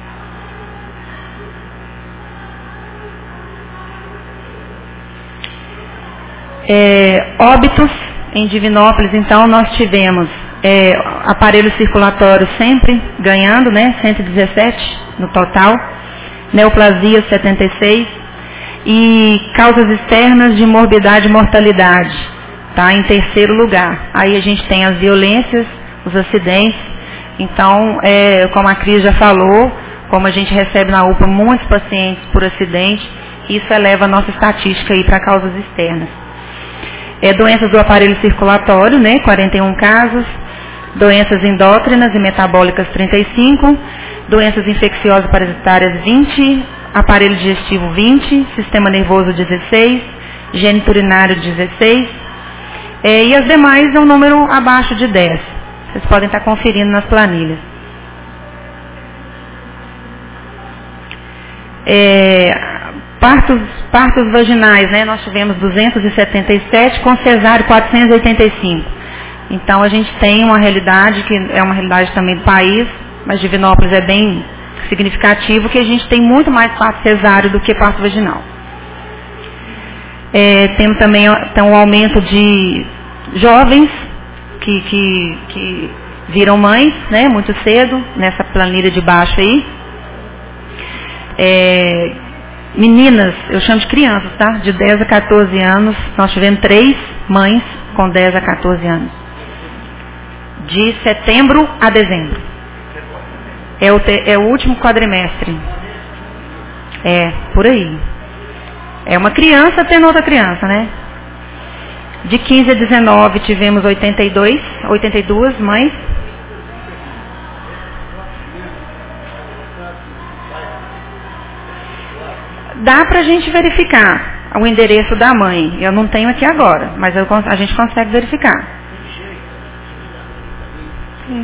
É, óbitos em Divinópolis, então, nós tivemos É, aparelho circulatório sempre ganhando, né, cento e dezessete no total, neoplasia setenta e seis e causas externas de morbidade e mortalidade, tá, em terceiro lugar. Aí a gente tem as violências, os acidentes, então, é, como a Cris já falou, como a gente recebe na U P A muitos pacientes por acidente, isso eleva a nossa estatística aí para causas externas. É, doenças do aparelho circulatório, né, quarenta e um casos, doenças endócrinas e metabólicas trinta e cinco, doenças infecciosas parasitárias vinte, aparelho digestivo vinte, sistema nervoso dezesseis, gênito urinário dezesseis, é, e as demais é um número abaixo de dez. Vocês podem estar conferindo nas planilhas. É, partos, partos vaginais, né, nós tivemos duzentos e setenta e sete, com cesárea quatrocentos e oitenta e cinco. Então, a gente tem uma realidade, que é uma realidade também do país, mas Divinópolis é bem significativo, que a gente tem muito mais parto cesáreo do que parto vaginal. É, temos também tem um aumento de jovens que, que, que viram mães, né, muito cedo, nessa planilha de baixo aí. É, meninas, eu chamo de crianças, tá? De dez a quatorze anos, nós tivemos três mães com dez a quatorze anos. De setembro a dezembro. É o, te, é o último quadrimestre. É, por aí. É uma criança tendo outra criança, né? De quinze a dezenove tivemos oitenta e dois, oitenta e duas mães. Dá pra gente verificar o endereço da mãe. Eu não tenho aqui agora, mas eu, a gente consegue verificar. Sim.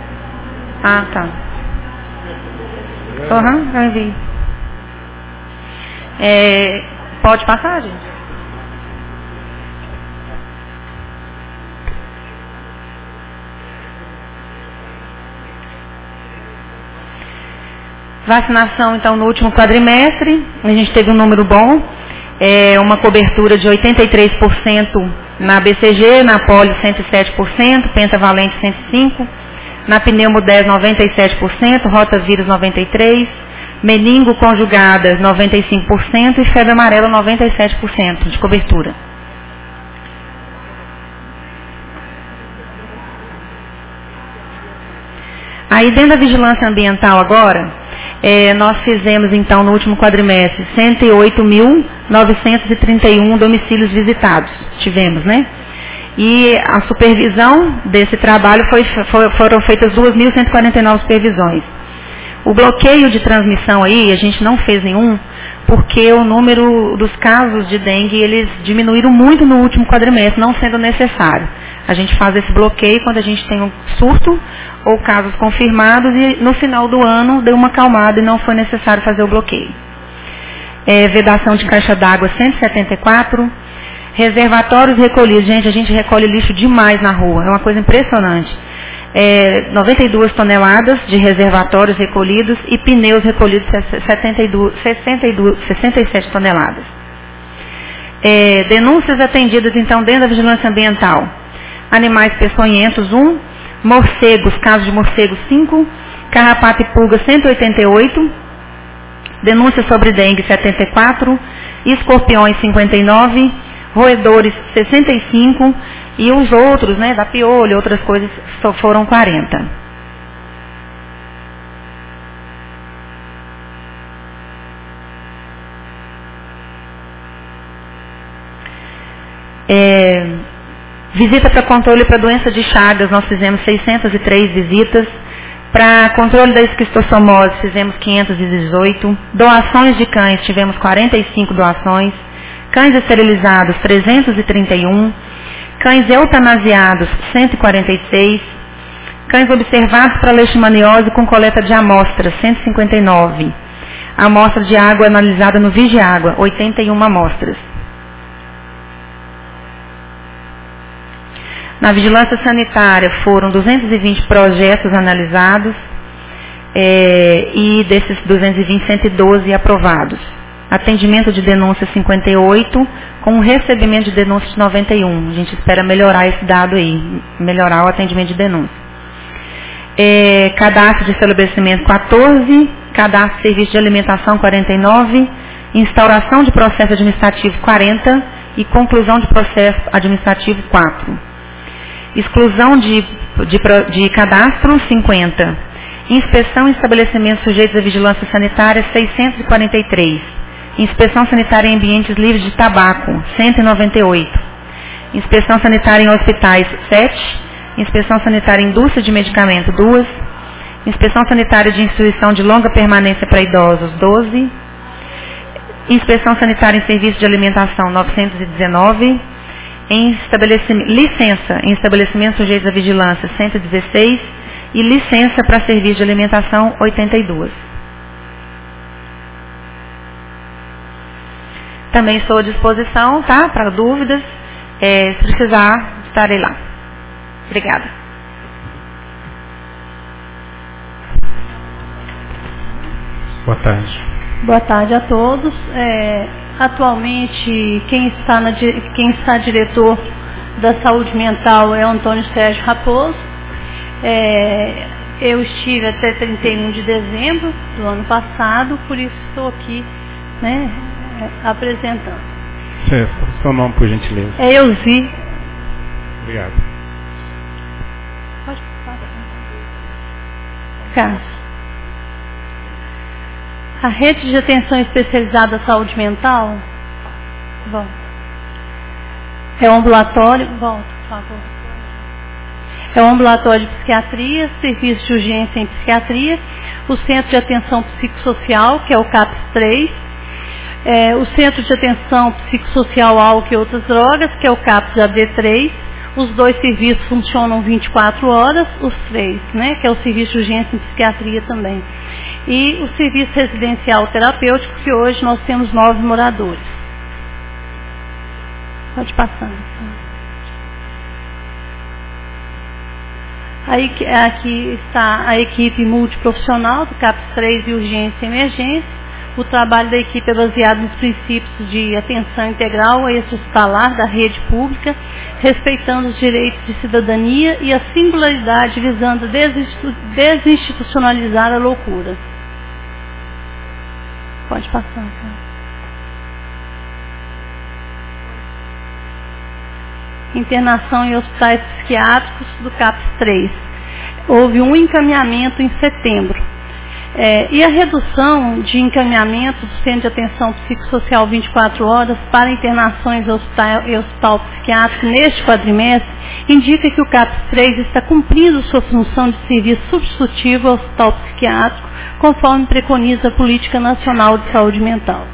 Ah, tá. Aham, uhum, vai vir. É, pode passar, gente? Vacinação, então, no último quadrimestre, a gente teve um número bom, é, uma cobertura de oitenta e três por cento na B C G, na polio cento e sete por cento, pentavalente cento e cinco por cento, na pneumo dez, noventa e sete por cento, rotavírus noventa e três por cento, meningo conjugadas noventa e cinco por cento e febre amarela noventa e sete por cento de cobertura. Aí dentro da vigilância ambiental agora, é, nós fizemos então no último quadrimestre cento e oito mil novecentos e trinta e um domicílios visitados, tivemos, né? E a supervisão desse trabalho foi, foi, foram feitas duas mil cento e quarenta e nove supervisões. O bloqueio de transmissão aí, a gente não fez nenhum, porque o número dos casos de dengue, eles diminuíram muito no último quadrimestre, não sendo necessário. A gente faz esse bloqueio quando a gente tem um surto ou casos confirmados e no final do ano deu uma acalmada e não foi necessário fazer o bloqueio. É, vedação de caixa d'água cento e setenta e quatro, reservatórios recolhidos. Gente, a gente recolhe lixo demais na rua, é uma coisa impressionante. É, noventa e duas toneladas de reservatórios recolhidos e pneus recolhidos setenta e duas, sessenta e duas, sessenta e sete toneladas. É, denúncias atendidas então dentro da vigilância ambiental. Animais peçonhentos um, morcegos, casos de morcegos cinco, carrapato e pulga cento e oitenta e oito, denúncias sobre dengue setenta e quatro, escorpiões cinquenta e nove, roedores sessenta e cinco e os outros, né, da piolho e outras coisas só foram quarenta. É, visita para controle para doença de Chagas, nós fizemos seiscentas e três visitas. Para controle da esquistossomose, fizemos quinhentas e dezoito. Doações de cães, tivemos quarenta e cinco doações. Cães esterilizados, trezentos e trinta e um. Cães eutanasiados, cento e quarenta e seis. Cães observados para leishmaniose com coleta de amostras, cento e cinquenta e nove. Amostra de água analisada no Vigiágua, oitenta e uma amostras. Na vigilância sanitária foram duzentos e vinte projetos analisados é, e desses duzentos e vinte, cento e doze aprovados. Atendimento de denúncia cinquenta e oito, com recebimento de denúncia de noventa e um. A gente espera melhorar esse dado aí, melhorar o atendimento de denúncia. É, cadastro de estabelecimento quatorze, cadastro de serviço de alimentação quarenta e nove, instauração de processo administrativo quarenta e conclusão de processo administrativo quatro. Exclusão de, de, de cadastro cinquenta. Inspeção em estabelecimentos sujeitos à vigilância sanitária seiscentos e quarenta e três. Inspeção sanitária em ambientes livres de tabaco, cento e noventa e oito. Inspeção sanitária em hospitais, sete. Inspeção sanitária em indústria de medicamento, duas. Inspeção sanitária de instituição de longa permanência para idosos, doze. Inspeção sanitária em serviço de alimentação, novecentos e dezenove. Em estabelecimento, licença em estabelecimentos sujeitos à vigilância, cento e dezesseis. E licença para serviço de alimentação, oitenta e dois. Também estou à disposição, tá? Para dúvidas. É, se precisar, estarei lá. Obrigada. Boa tarde. Boa tarde a todos. É, atualmente, quem está, na, quem está diretor da saúde mental é o Antônio Sérgio Raposo. É, eu estive até trinta e um de dezembro do ano passado, por isso estou aqui, né, apresentando. Certo. Seu nome, por gentileza. É Elzi. Obrigado. Pode passar. Cássio. A rede de atenção especializada à saúde mental, bom, é um ambulatório, volta, por favor. É um ambulatório de psiquiatria, serviço de urgência em psiquiatria, o Centro de Atenção Psicossocial, que é o CAPS três, é, o Centro de Atenção Psicossocial Álcool e Outras Drogas, que é o CAPS A D três. Os dois serviços funcionam vinte e quatro horas, os três, né, que é o serviço de urgência em psiquiatria também. e o serviço residencial terapêutico, que hoje nós temos nove moradores. Pode passar. Aí, aqui está a equipe multiprofissional do CAPS três e Urgência e Emergência. O trabalho da equipe é baseado nos princípios de atenção integral extra-hospitalar da rede pública, respeitando os direitos de cidadania e a singularidade, visando desinstitucionalizar a loucura. Pode passar, cara. Internação em hospitais psiquiátricos do CAPS três. Houve um encaminhamento em setembro. É, e a redução de encaminhamento do Centro de Atenção Psicossocial vinte e quatro horas para internações em hospital, em hospital psiquiátrico neste quadrimestre indica que o CAPS três está cumprindo sua função de serviço substitutivo ao hospital psiquiátrico, conforme preconiza a Política Nacional de Saúde Mental.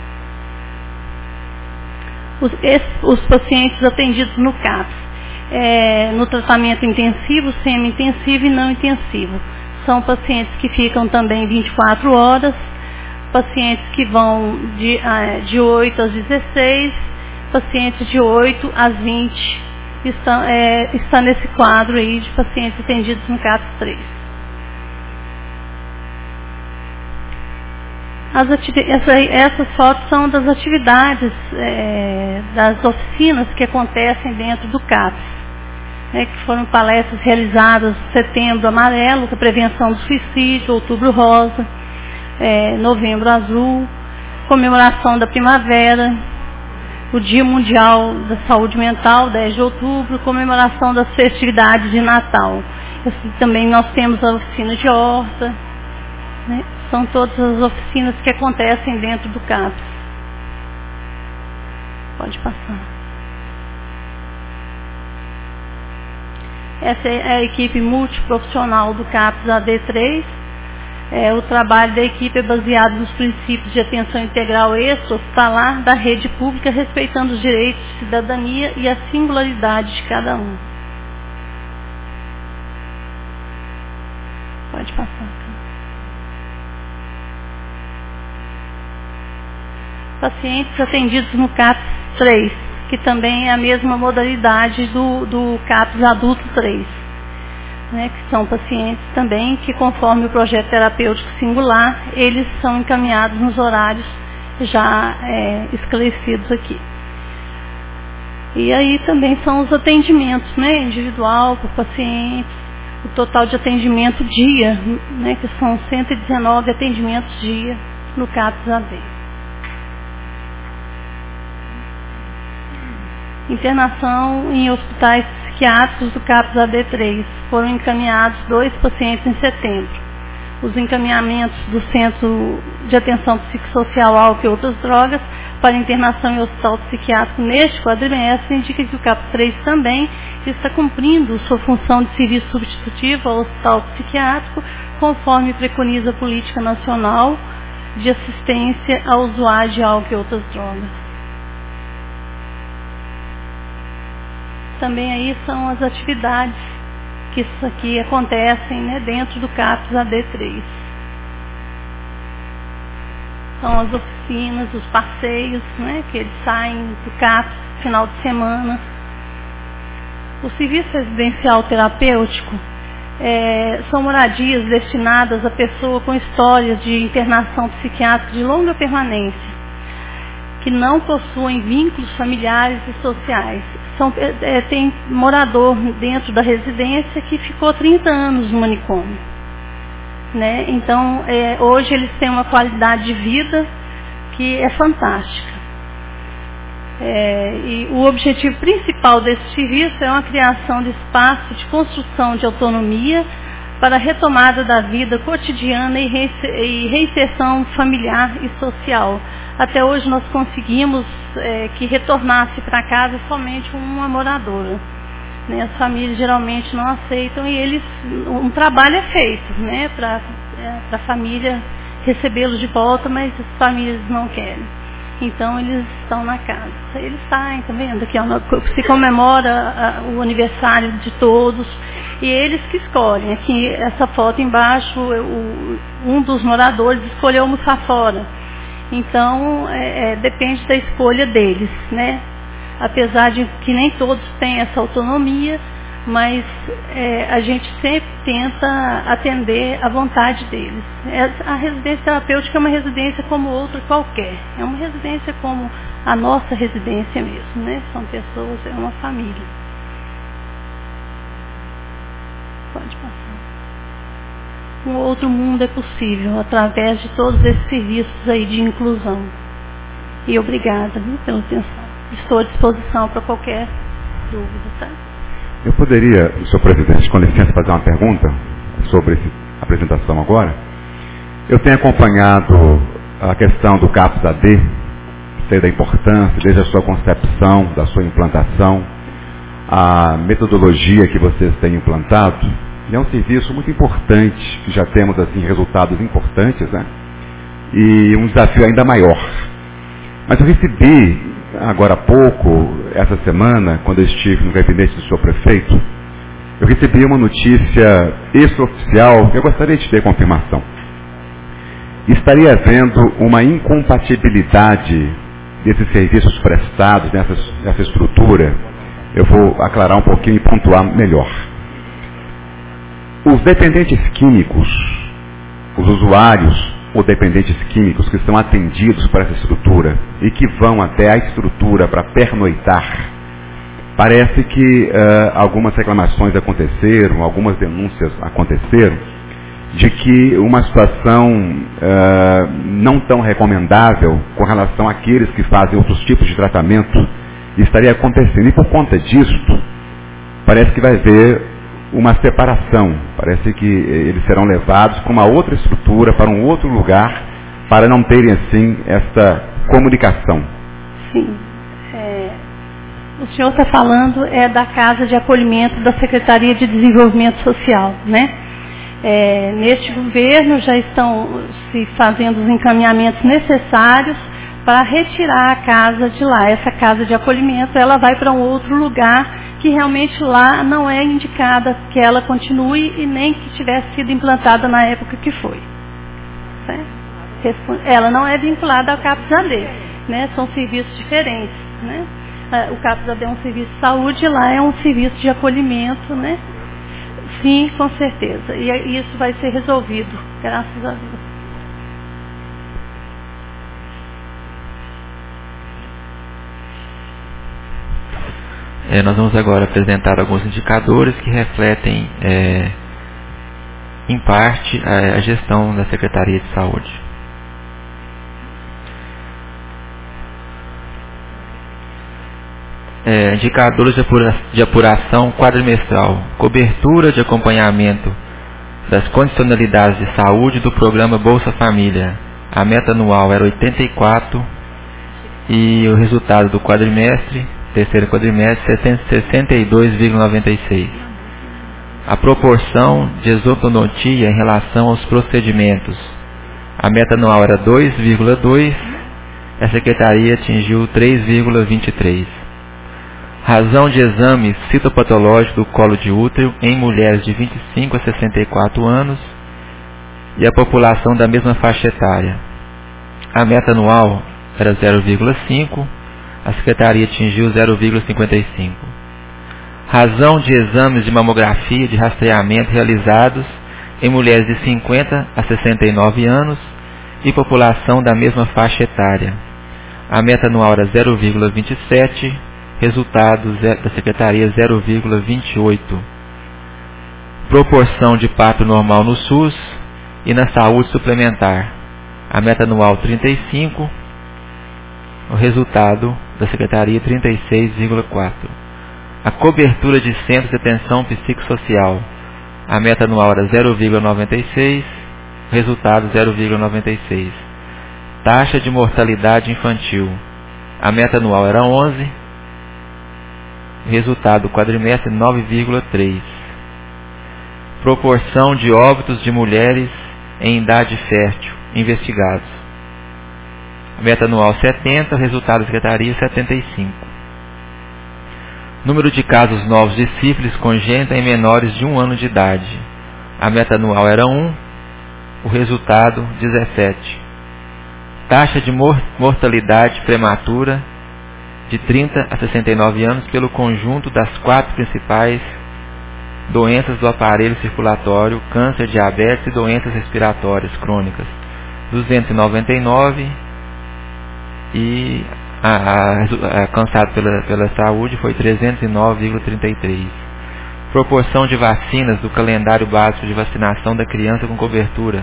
Os, esses, os pacientes atendidos no CAPS, é, no tratamento intensivo, semi-intensivo e não intensivo, são pacientes que ficam também vinte e quatro horas, pacientes que vão de, de oito às dezesseis, pacientes de oito às vinte, estão, é, está nesse quadro aí de pacientes atendidos no CAPS três. As essa, essas fotos são das atividades, é, das oficinas que acontecem dentro do CAPS. É, que foram palestras realizadas no Setembro Amarelo, que é a prevenção do suicídio, Outubro Rosa, é, Novembro Azul, comemoração da primavera, o Dia Mundial da Saúde Mental, dez de outubro, comemoração das festividades de Natal. Assim, também nós temos a oficina de horta, né? São todas as oficinas que acontecem dentro do CAPS. Pode passar. Essa é a equipe multiprofissional do CAPS A D três. É, o trabalho da equipe é baseado nos princípios de atenção integral extra-hospitalar da rede pública, respeitando os direitos de cidadania e a singularidade de cada um. Pode passar. Pacientes atendidos no CAPS três, que também é a mesma modalidade do, do CAPS Adulto três, né, que são pacientes também que, conforme o projeto terapêutico singular, eles são encaminhados nos horários já é, esclarecidos aqui. E aí também são os atendimentos, né, individual por pacientes, o total de atendimento dia, né, que são cento e dezenove atendimentos dia no CAPS A D. Internação em hospitais psiquiátricos do CAPS A D três. Foram encaminhados dois pacientes em setembro. Os encaminhamentos do Centro de Atenção Psicossocial, Álcool e Outras Drogas para internação em hospital psiquiátrico neste quadrimestre indica que o CAPS três também está cumprindo sua função de serviço substitutivo ao hospital psiquiátrico, conforme preconiza a Política Nacional de Assistência ao Usuário de Álcool e Outras Drogas. Também aí são as atividades que isso aqui acontecem, né, dentro do CAPS A D três. São as oficinas, os passeios, né, que eles saem do CAPS no final de semana. O serviço residencial terapêutico é, são moradias destinadas a pessoa com histórias de internação psiquiátrica de longa permanência, que não possuem vínculos familiares e sociais. São, é, tem morador dentro da residência que ficou trinta anos no manicômio, né? Então, é, hoje eles têm uma qualidade de vida que é fantástica. É, e o objetivo principal desse serviço é uma criação de espaço de construção de autonomia para a retomada da vida cotidiana e reinserção familiar e social. Até hoje nós conseguimos é, que retornasse para casa somente uma moradora, né? As famílias geralmente não aceitam e eles, um trabalho é feito, né, para é, a família recebê-los de volta, mas as famílias não querem. Então eles estão na casa. Eles saem, tá vendo? Aqui, ó, se comemora a, o aniversário de todos e eles que escolhem. Aqui, essa foto embaixo, o, um dos moradores escolheu almoçar fora. Então, é, é, depende da escolha deles, né? Apesar de que nem todos têm essa autonomia, mas é, a gente sempre tenta atender à vontade deles. É, a residência terapêutica é uma residência como outra qualquer. É uma residência como a nossa residência mesmo, né? São pessoas, é uma família. Pode passar. Um outro mundo é possível através de todos esses serviços aí de inclusão. E obrigada, viu, pela atenção. Estou à disposição para qualquer dúvida, tá? Eu poderia, senhor presidente, com licença, fazer uma pergunta sobre essa apresentação agora? Eu tenho acompanhado a questão do CAPS A D, sei da importância, desde a sua concepção, da sua implantação, a metodologia que vocês têm implantado. E é um serviço muito importante, que já temos assim resultados importantes, né? E um desafio ainda maior. Mas eu recebi agora há pouco, essa semana, quando eu estive no gabinete do senhor prefeito, eu recebi uma notícia extraoficial que eu gostaria de ter confirmação. Estaria havendo uma incompatibilidade desses serviços prestados nessa, nessa estrutura. Eu vou aclarar um pouquinho e pontuar melhor. Os dependentes químicos, os usuários ou dependentes químicos que são atendidos por essa estrutura e que vão até a estrutura para pernoitar, parece que uh, algumas reclamações aconteceram, algumas denúncias aconteceram, de que uma situação uh, não tão recomendável com relação àqueles que fazem outros tipos de tratamento estaria acontecendo. E por conta disso, parece que vai haver uma separação. Parece que eles serão levados para uma outra estrutura, para um outro lugar, para não terem assim essa comunicação. Sim. É, o senhor está falando é da Casa de Acolhimento da Secretaria de Desenvolvimento Social, né? É, neste governo já estão se fazendo os encaminhamentos necessários para retirar a casa de lá. Essa casa de acolhimento, ela vai para um outro lugar que realmente lá não é indicada que ela continue e nem que tivesse sido implantada na época que foi. Certo? Ela não é vinculada ao CAPS A D, né? São serviços diferentes, né? O CAPS A D é um serviço de saúde e lá é um serviço de acolhimento, né? Sim, com certeza. E isso vai ser resolvido, graças a Deus. É, nós vamos agora apresentar alguns indicadores que refletem, é, em parte, a, a gestão da Secretaria de Saúde. É, indicadores de, apura, de apuração quadrimestral, cobertura de acompanhamento das condicionalidades de saúde do programa Bolsa Família. A meta anual era oitenta e quatro e o resultado do quadrimestre, terceiro quadrimestre, sessenta e dois vírgula noventa e seis. A proporção de exoplantia em relação aos procedimentos. A meta anual era dois vírgula dois, a Secretaria atingiu três vírgula vinte e três. Razão de exame citopatológico do colo de útero em mulheres de vinte e cinco a sessenta e quatro anos e a população da mesma faixa etária. A meta anual era zero vírgula cinco, a Secretaria atingiu zero vírgula cinquenta e cinco. Razão de exames de mamografia de rastreamento realizados em mulheres de cinquenta a sessenta e nove anos e população da mesma faixa etária. A meta anual era zero vírgula vinte e sete, resultados da Secretaria zero vírgula vinte e oito. Proporção de parto normal no SUS e na saúde suplementar. A meta anual trinta e cinco, o resultado da Secretaria trinta e seis vírgula quatro. A cobertura de centros de atenção psicossocial. A meta anual era zero vírgula noventa e seis, resultado zero vírgula noventa e seis. Taxa de mortalidade infantil. A meta anual era onze, resultado quadrimestre nove vírgula três. Proporção de óbitos de mulheres em idade fértil investigados. A meta anual setenta, o resultado da Secretaria setenta e cinco. Número de casos novos de sífilis congênita em menores de um ano de idade. A meta anual era um, o resultado dezessete. Taxa de mortalidade prematura de trinta a sessenta e nove anos pelo conjunto das quatro principais doenças do aparelho circulatório, câncer, diabetes e doenças respiratórias crônicas, duzentos e noventa e nove, e a, a, a, alcançado pela, pela saúde foi trezentos e nove vírgula trinta e três. Proporção de vacinas do calendário básico de vacinação da criança com cobertura.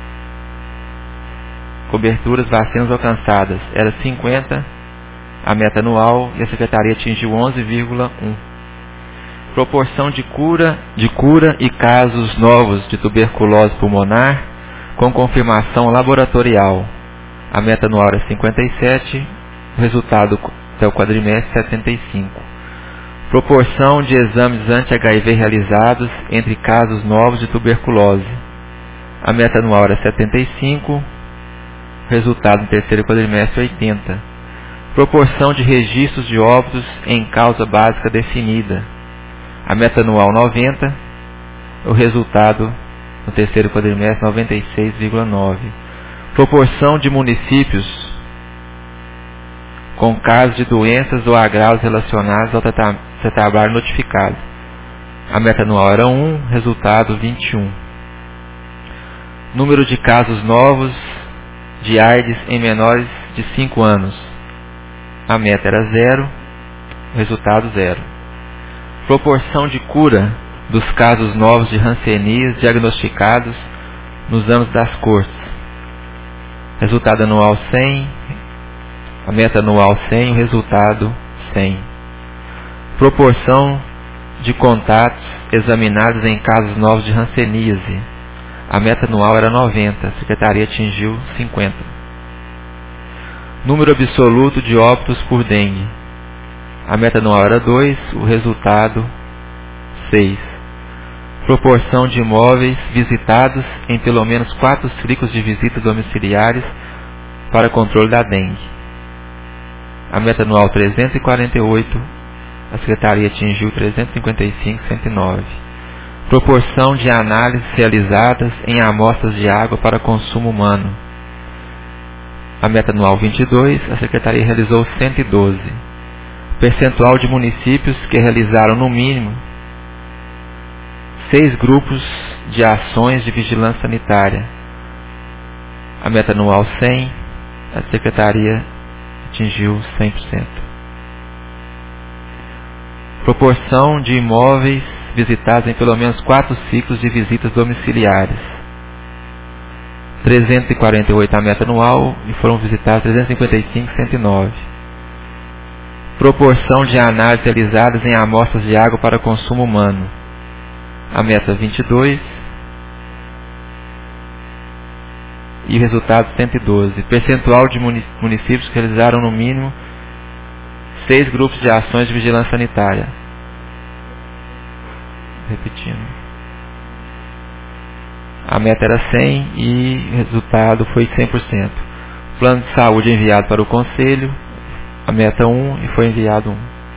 Coberturas, vacinas alcançadas, era cinquenta, a meta anual, e a Secretaria atingiu onze vírgula um. Proporção de cura, de cura e casos novos de tuberculose pulmonar com confirmação laboratorial. A meta anual era cinquenta e sete, o resultado até o quadrimestre setenta e cinco. Proporção de exames anti-H I V realizados entre casos novos de tuberculose. A meta anual era setenta e cinco, resultado no terceiro quadrimestre oitenta. Proporção de registros de óbitos em causa básica definida. A meta anual noventa, o resultado no terceiro quadrimestre noventa e seis vírgula nove. Proporção de municípios com casos de doenças ou agravos relacionados ao trabalho notificado. A meta anual era um, resultado vinte e um. Número de casos novos de AIDS em menores de cinco anos. A meta era zero, resultado zero. Proporção de cura dos casos novos de hanseníase diagnosticados nos anos das cortes. Resultado anual cem, a meta anual cem, o resultado cem. Proporção de contatos examinados em casos novos de hanseníase. A meta anual era noventa, a Secretaria atingiu cinquenta. Número absoluto de óbitos por dengue. A meta anual era dois, o resultado seis. Proporção de imóveis visitados em pelo menos quatro ciclos de visitas domiciliares para controle da dengue. A meta anual trezentos e quarenta e oito, a Secretaria atingiu trezentos e cinquenta e cinco, cento e nove. Proporção de análises realizadas em amostras de água para consumo humano. A meta anual vinte e dois, a Secretaria realizou cento e doze. Percentual de municípios que realizaram no mínimo seis grupos de ações de vigilância sanitária. A meta anual cem, a Secretaria atingiu cem por cento. Proporção de imóveis visitados em pelo menos quatro ciclos de visitas domiciliares. trezentos e quarenta e oito a meta anual e foram visitados trezentos e cinquenta e cinco, cento e nove. Proporção de análises realizadas em amostras de água para consumo humano. A meta vinte e dois e o resultado cento e doze. Percentual de municípios que realizaram no mínimo seis grupos de ações de vigilância sanitária. Repetindo. A meta era cem e o resultado foi cem por cento. Plano de saúde enviado para o Conselho, a meta um e foi enviado um.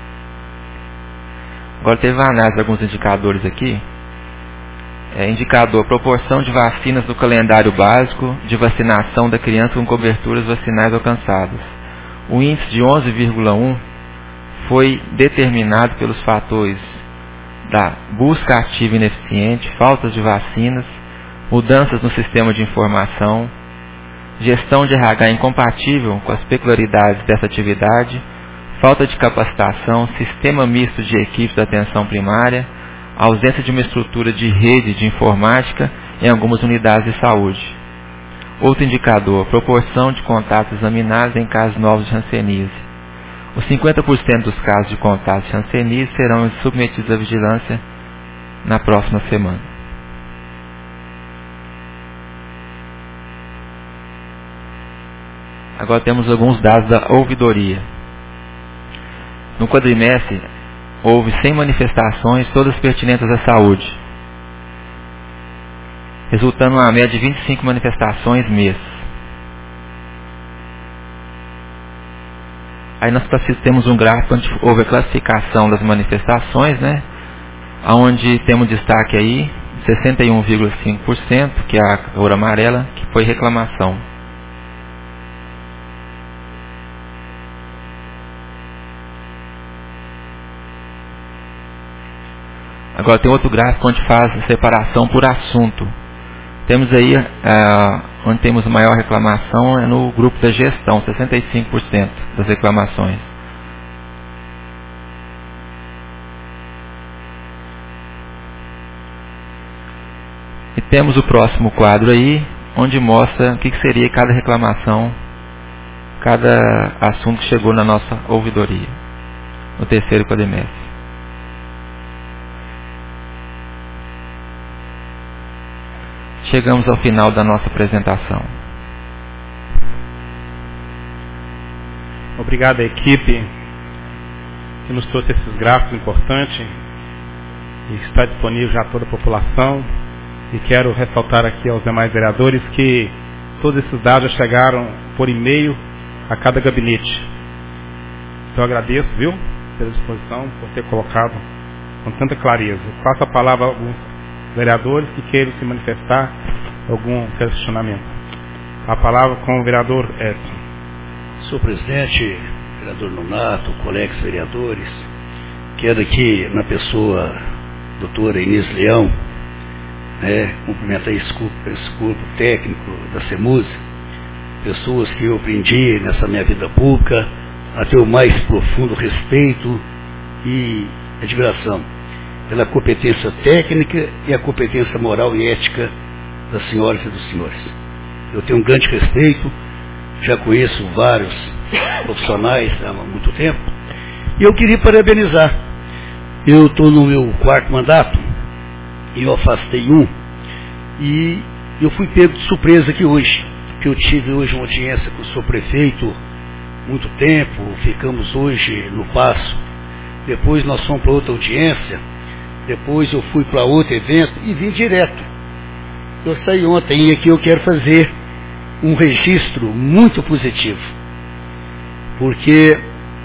Agora teve uma análise de alguns indicadores aqui. É, indicador, proporção de vacinas no calendário básico de vacinação da criança com coberturas vacinais alcançadas. O índice de onze vírgula um foi determinado pelos fatores da busca ativa ineficiente, falta de vacinas, mudanças no sistema de informação, gestão de R H incompatível com as peculiaridades dessa atividade, falta de capacitação, sistema misto de equipes da atenção primária, ausência de uma estrutura de rede de informática em algumas unidades de saúde. Outro indicador, proporção de contatos examinados em casos novos de hanseníase. Os cinquenta por cento dos casos de contatos de hanseníase serão submetidos à vigilância na próxima semana. Agora temos alguns dados da ouvidoria. No quadrimestre, houve cem manifestações, todas pertinentes à saúde, resultando em uma média de vinte e cinco manifestações mês. Aí nós temos um gráfico onde houve a classificação das manifestações, né? Onde temos destaque aí, sessenta e um vírgula cinco por cento, que é a cor amarela, que foi reclamação. Agora tem outro gráfico onde faz a separação por assunto. Temos aí, uh, onde temos maior reclamação é no grupo da gestão, sessenta e cinco por cento das reclamações. E temos o próximo quadro aí, onde mostra o que seria cada reclamação, cada assunto que chegou na nossa ouvidoria, no terceiro quadrimestre. Chegamos ao final da nossa apresentação. Obrigado à equipe que nos trouxe esses gráficos importantes e está disponível já a toda a população. E quero ressaltar aqui aos demais vereadores que todos esses dados já chegaram por e-mail a cada gabinete. Então eu agradeço, viu, pela disposição, por ter colocado com tanta clareza. Passo a palavra a alguns vereadores que queiram se manifestar algum questionamento. A palavra com o vereador Edson. Senhor presidente, vereador Nonato, colegas vereadores, quero aqui, na pessoa doutora Inês Leão, né, cumprimentar esse corpo, esse corpo técnico da CEMUSE, pessoas que eu aprendi nessa minha vida pública a ter o mais profundo respeito e admiração pela competência técnica e a competência moral e ética das senhoras e dos senhores. Eu tenho um grande respeito, já conheço vários profissionais há muito tempo, e eu queria parabenizar. Eu estou no meu quarto mandato, e eu afastei um, e eu fui pego de surpresa aqui hoje, porque eu tive hoje uma audiência com o senhor prefeito, muito tempo, ficamos hoje no Paço, depois nós fomos para outra audiência, depois eu fui para outro evento e vim direto. Eu saí ontem e aqui eu quero fazer um registro muito positivo, porque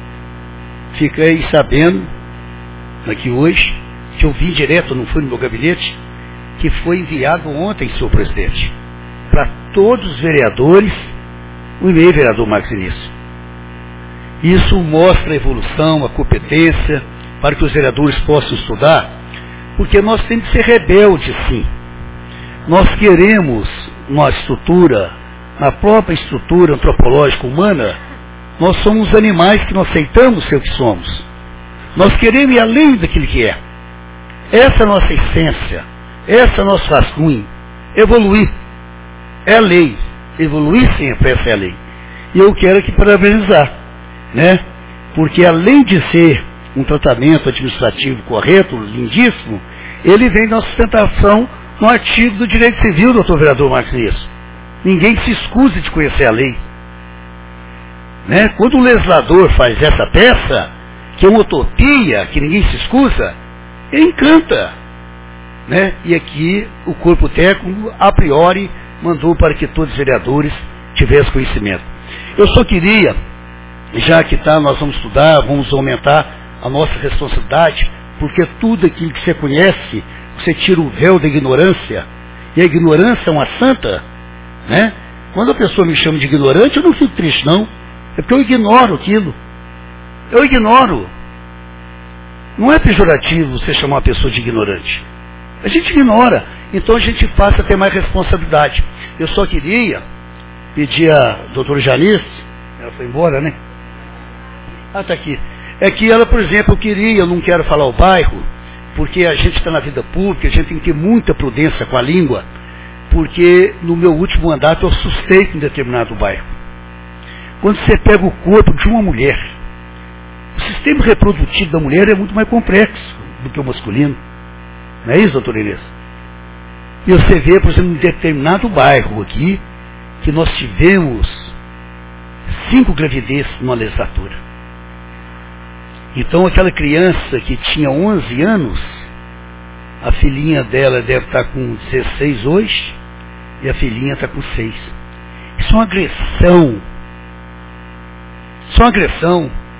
fiquei sabendo aqui hoje que eu vim direto, não fui no meu gabinete, que foi enviado ontem, senhor presidente, para todos os vereadores, o e-mail, vereador Marcos Início. Isso mostra a evolução, a competência, para que os vereadores possam estudar, porque nós temos que ser rebeldes, sim. Nós queremos, na estrutura, na própria estrutura antropológica humana, nós somos animais que não aceitamos ser o que somos. Nós queremos ir além daquilo que é. Essa é a nossa essência, essa é o nosso rascunho. Evoluir é a lei. Evoluir sempre, essa é a lei. E eu quero aqui parabenizar, né? Porque além de ser um tratamento administrativo correto, lindíssimo, ele vem na sustentação no artigo do direito civil, doutor vereador Marcos Início. Ninguém se escuse de conhecer a lei. Né? Quando o legislador faz essa peça, que é uma utopia, que ninguém se escusa, ele encanta. Né? E aqui o corpo técnico, a priori, mandou para que todos os vereadores tivessem conhecimento. Eu só queria, já que tá, nós vamos estudar, vamos aumentar a nossa responsabilidade, porque tudo aquilo que você conhece, você tira o véu da ignorância, e a ignorância é uma santa, né? Quando a pessoa me chama de ignorante, eu não fico triste, não. É porque eu ignoro aquilo. Eu ignoro. Não é pejorativo você chamar uma pessoa de ignorante. A gente ignora. Então a gente passa a ter mais responsabilidade. Eu só queria pedir a doutora Janice, ela foi embora, né? Ah, está aqui. É que ela, por exemplo, eu queria, eu não quero falar o bairro, porque a gente está na vida pública, a gente tem que ter muita prudência com a língua, porque no meu último mandato eu assustei com um determinado bairro. Quando você pega o corpo de uma mulher, o sistema reprodutivo da mulher é muito mais complexo do que o masculino. Não é isso, doutora Inês? E você vê, por exemplo, em determinado bairro aqui, que nós tivemos cinco gravidezes numa legislatura. Então aquela criança que tinha onze anos, a filhinha dela deve estar com dezesseis hoje, e a filhinha está com seis. Isso é uma agressão. Isso é uma agressão.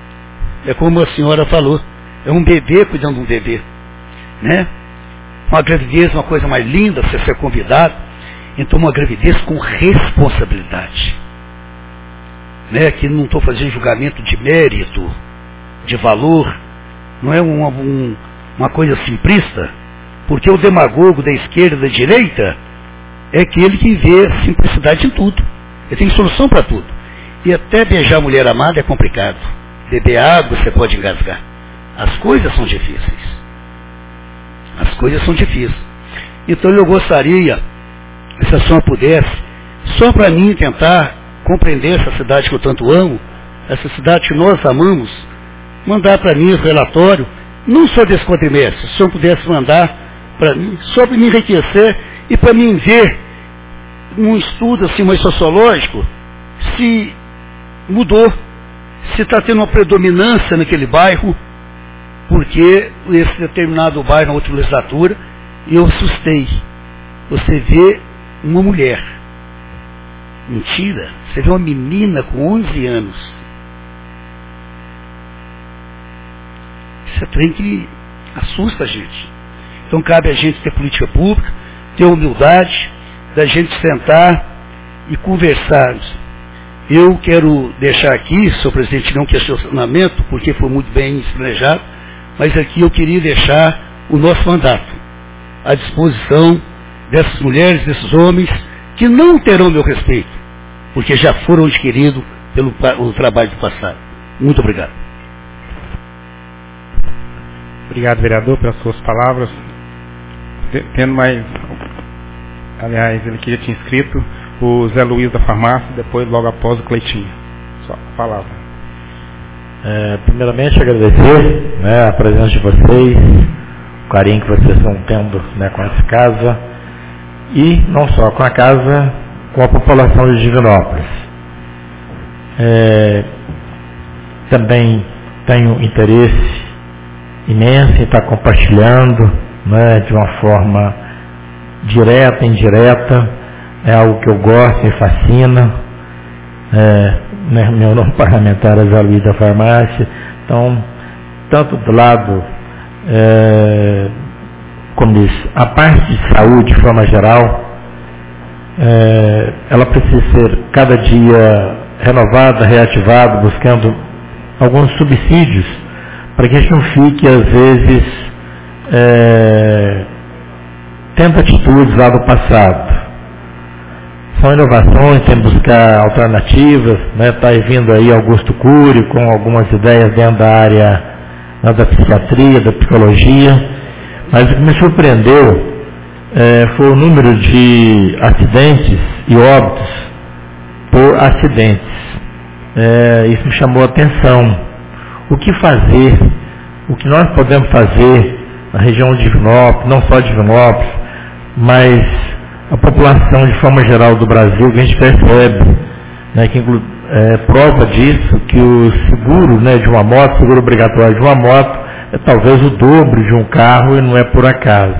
É como a senhora falou, é um bebê cuidando de um bebê, né? Uma gravidez, uma coisa mais linda, você ser convidado. Então, uma gravidez com responsabilidade, né? Que não estou fazendo julgamento de mérito, de valor, não é uma, um, uma coisa simplista, porque o demagogo da esquerda e da direita é aquele que vê simplicidade em tudo. Ele tem solução para tudo. E até beijar a mulher amada é complicado. Beber água você pode engasgar. As coisas são difíceis. As coisas são difíceis. Então eu gostaria, se a senhora pudesse, só para mim tentar compreender essa cidade que eu tanto amo, essa cidade que nós amamos, mandar para mim o relatório, não só desse quadrimestre, se o senhor pudesse mandar para mim, só para me enriquecer e para mim ver um estudo assim mais sociológico, se mudou, se está tendo uma predominância naquele bairro, porque esse determinado bairro na outra legislatura, eu assustei. Você vê uma mulher, mentira, você vê uma menina com onze anos. Isso é trem que assusta a gente. Então cabe a gente ter política pública, ter humildade, da gente sentar e conversar. Eu quero deixar aqui, senhor presidente, não questionamento, porque foi muito bem planejado, mas aqui eu queria deixar o nosso mandato à disposição dessas mulheres, desses homens, que não terão meu respeito, porque já foram adquiridos pelo o trabalho do passado. Muito obrigado. Obrigado, vereador, pelas suas palavras. Tendo mais... Aliás, ele que já tinha inscrito o Zé Luiz da farmácia, depois logo após o Cleitinho. Só a palavra. É, primeiramente agradecer, né, a presença de vocês, o carinho que vocês estão tendo, né, com essa casa, e não só com a casa, com a população de Divinópolis. É, também tenho interesse imenso em estar compartilhando, né, de uma forma direta, indireta, é algo que eu gosto, me fascina. É, né, meu nome parlamentar é Zé Luiz da farmácia, então, tanto do lado, é, como diz, a parte de saúde de forma geral, é, ela precisa ser cada dia renovada, reativada, buscando alguns subsídios, para que a gente não fique, às vezes, é, tendo atitudes lá do passado. São inovações, tem que buscar alternativas, né? Está vindo aí Augusto Cury com algumas ideias dentro da área, né, da psiquiatria, da psicologia, mas o que me surpreendeu é, foi o número de acidentes e óbitos por acidentes. É, isso me chamou a atenção. O que fazer, o que nós podemos fazer na região de Divinópolis, não só de Divinópolis, mas a população de forma geral do Brasil, que a gente percebe, né, que é prova disso, que o seguro, né, de uma moto, o seguro obrigatório de uma moto, é talvez o dobro de um carro e não é por acaso.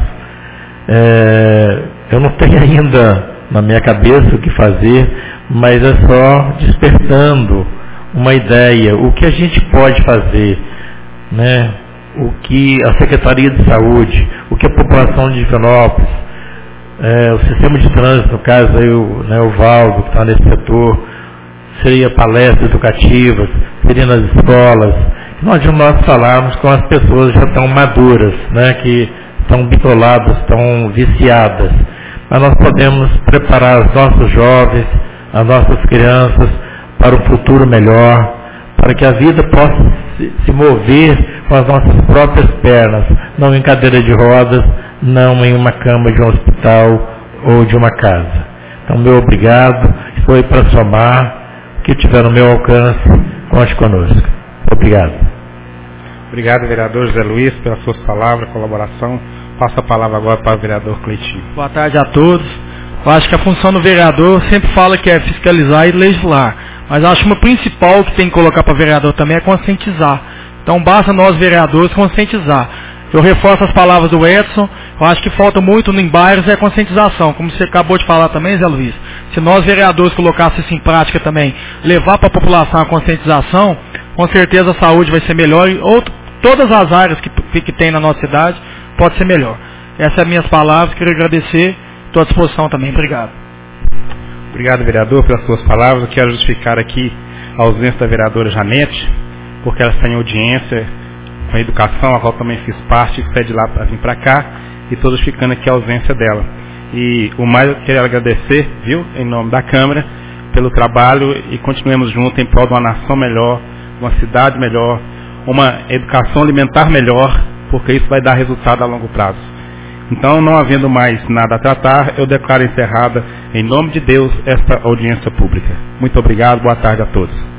É, eu não tenho ainda na minha cabeça o que fazer, mas é só despertando uma ideia, o que a gente pode fazer, né, o que a Secretaria de Saúde, o que a população de Divinópolis, É, o sistema de trânsito, no caso aí o, né, o Valdo, que está nesse setor, seria palestras educativas, seria nas escolas, que não adianta nós falarmos com as pessoas que já estão maduras, né, que estão bitoladas, estão viciadas, mas nós podemos preparar os nossos jovens, as nossas crianças para um futuro melhor, para que a vida possa se, se mover com as nossas próprias pernas, não em cadeira de rodas, não em uma cama de um hospital ou de uma casa. Então, meu obrigado, estou aí para somar, o que tiver no meu alcance, conte conosco. Obrigado. Obrigado, vereador José Luiz, pelas suas palavras, colaboração. Passo a palavra agora para o vereador Cleitinho. Boa tarde a todos. Eu acho que a função do vereador sempre fala que é fiscalizar e legislar, mas acho que uma principal que tem que colocar para o vereador também é conscientizar. Então, basta nós, vereadores, conscientizar. Eu reforço as palavras do Edson, eu acho que falta muito em bairros é conscientização, como você acabou de falar também, Zé Luiz. Se nós, vereadores, colocássemos isso em prática também, levar para a população a conscientização, com certeza a saúde vai ser melhor e outro, todas as áreas que, que tem na nossa cidade pode ser melhor. Essas são as minhas palavras, quero agradecer, estou à disposição também. Obrigado. Obrigado, vereador, pelas suas palavras. Eu quero justificar aqui a ausência da vereadora Janete, porque ela está em audiência com a educação, a qual também fiz parte, sai de lá para vir para cá, e estou justificando aqui a ausência dela. E o mais eu quero agradecer, viu, em nome da Câmara, pelo trabalho e continuemos juntos em prol de uma nação melhor, uma cidade melhor, uma educação alimentar melhor, porque isso vai dar resultado a longo prazo. Então, não havendo mais nada a tratar, eu declaro encerrada, em nome de Deus, esta audiência pública. Muito obrigado, boa tarde a todos.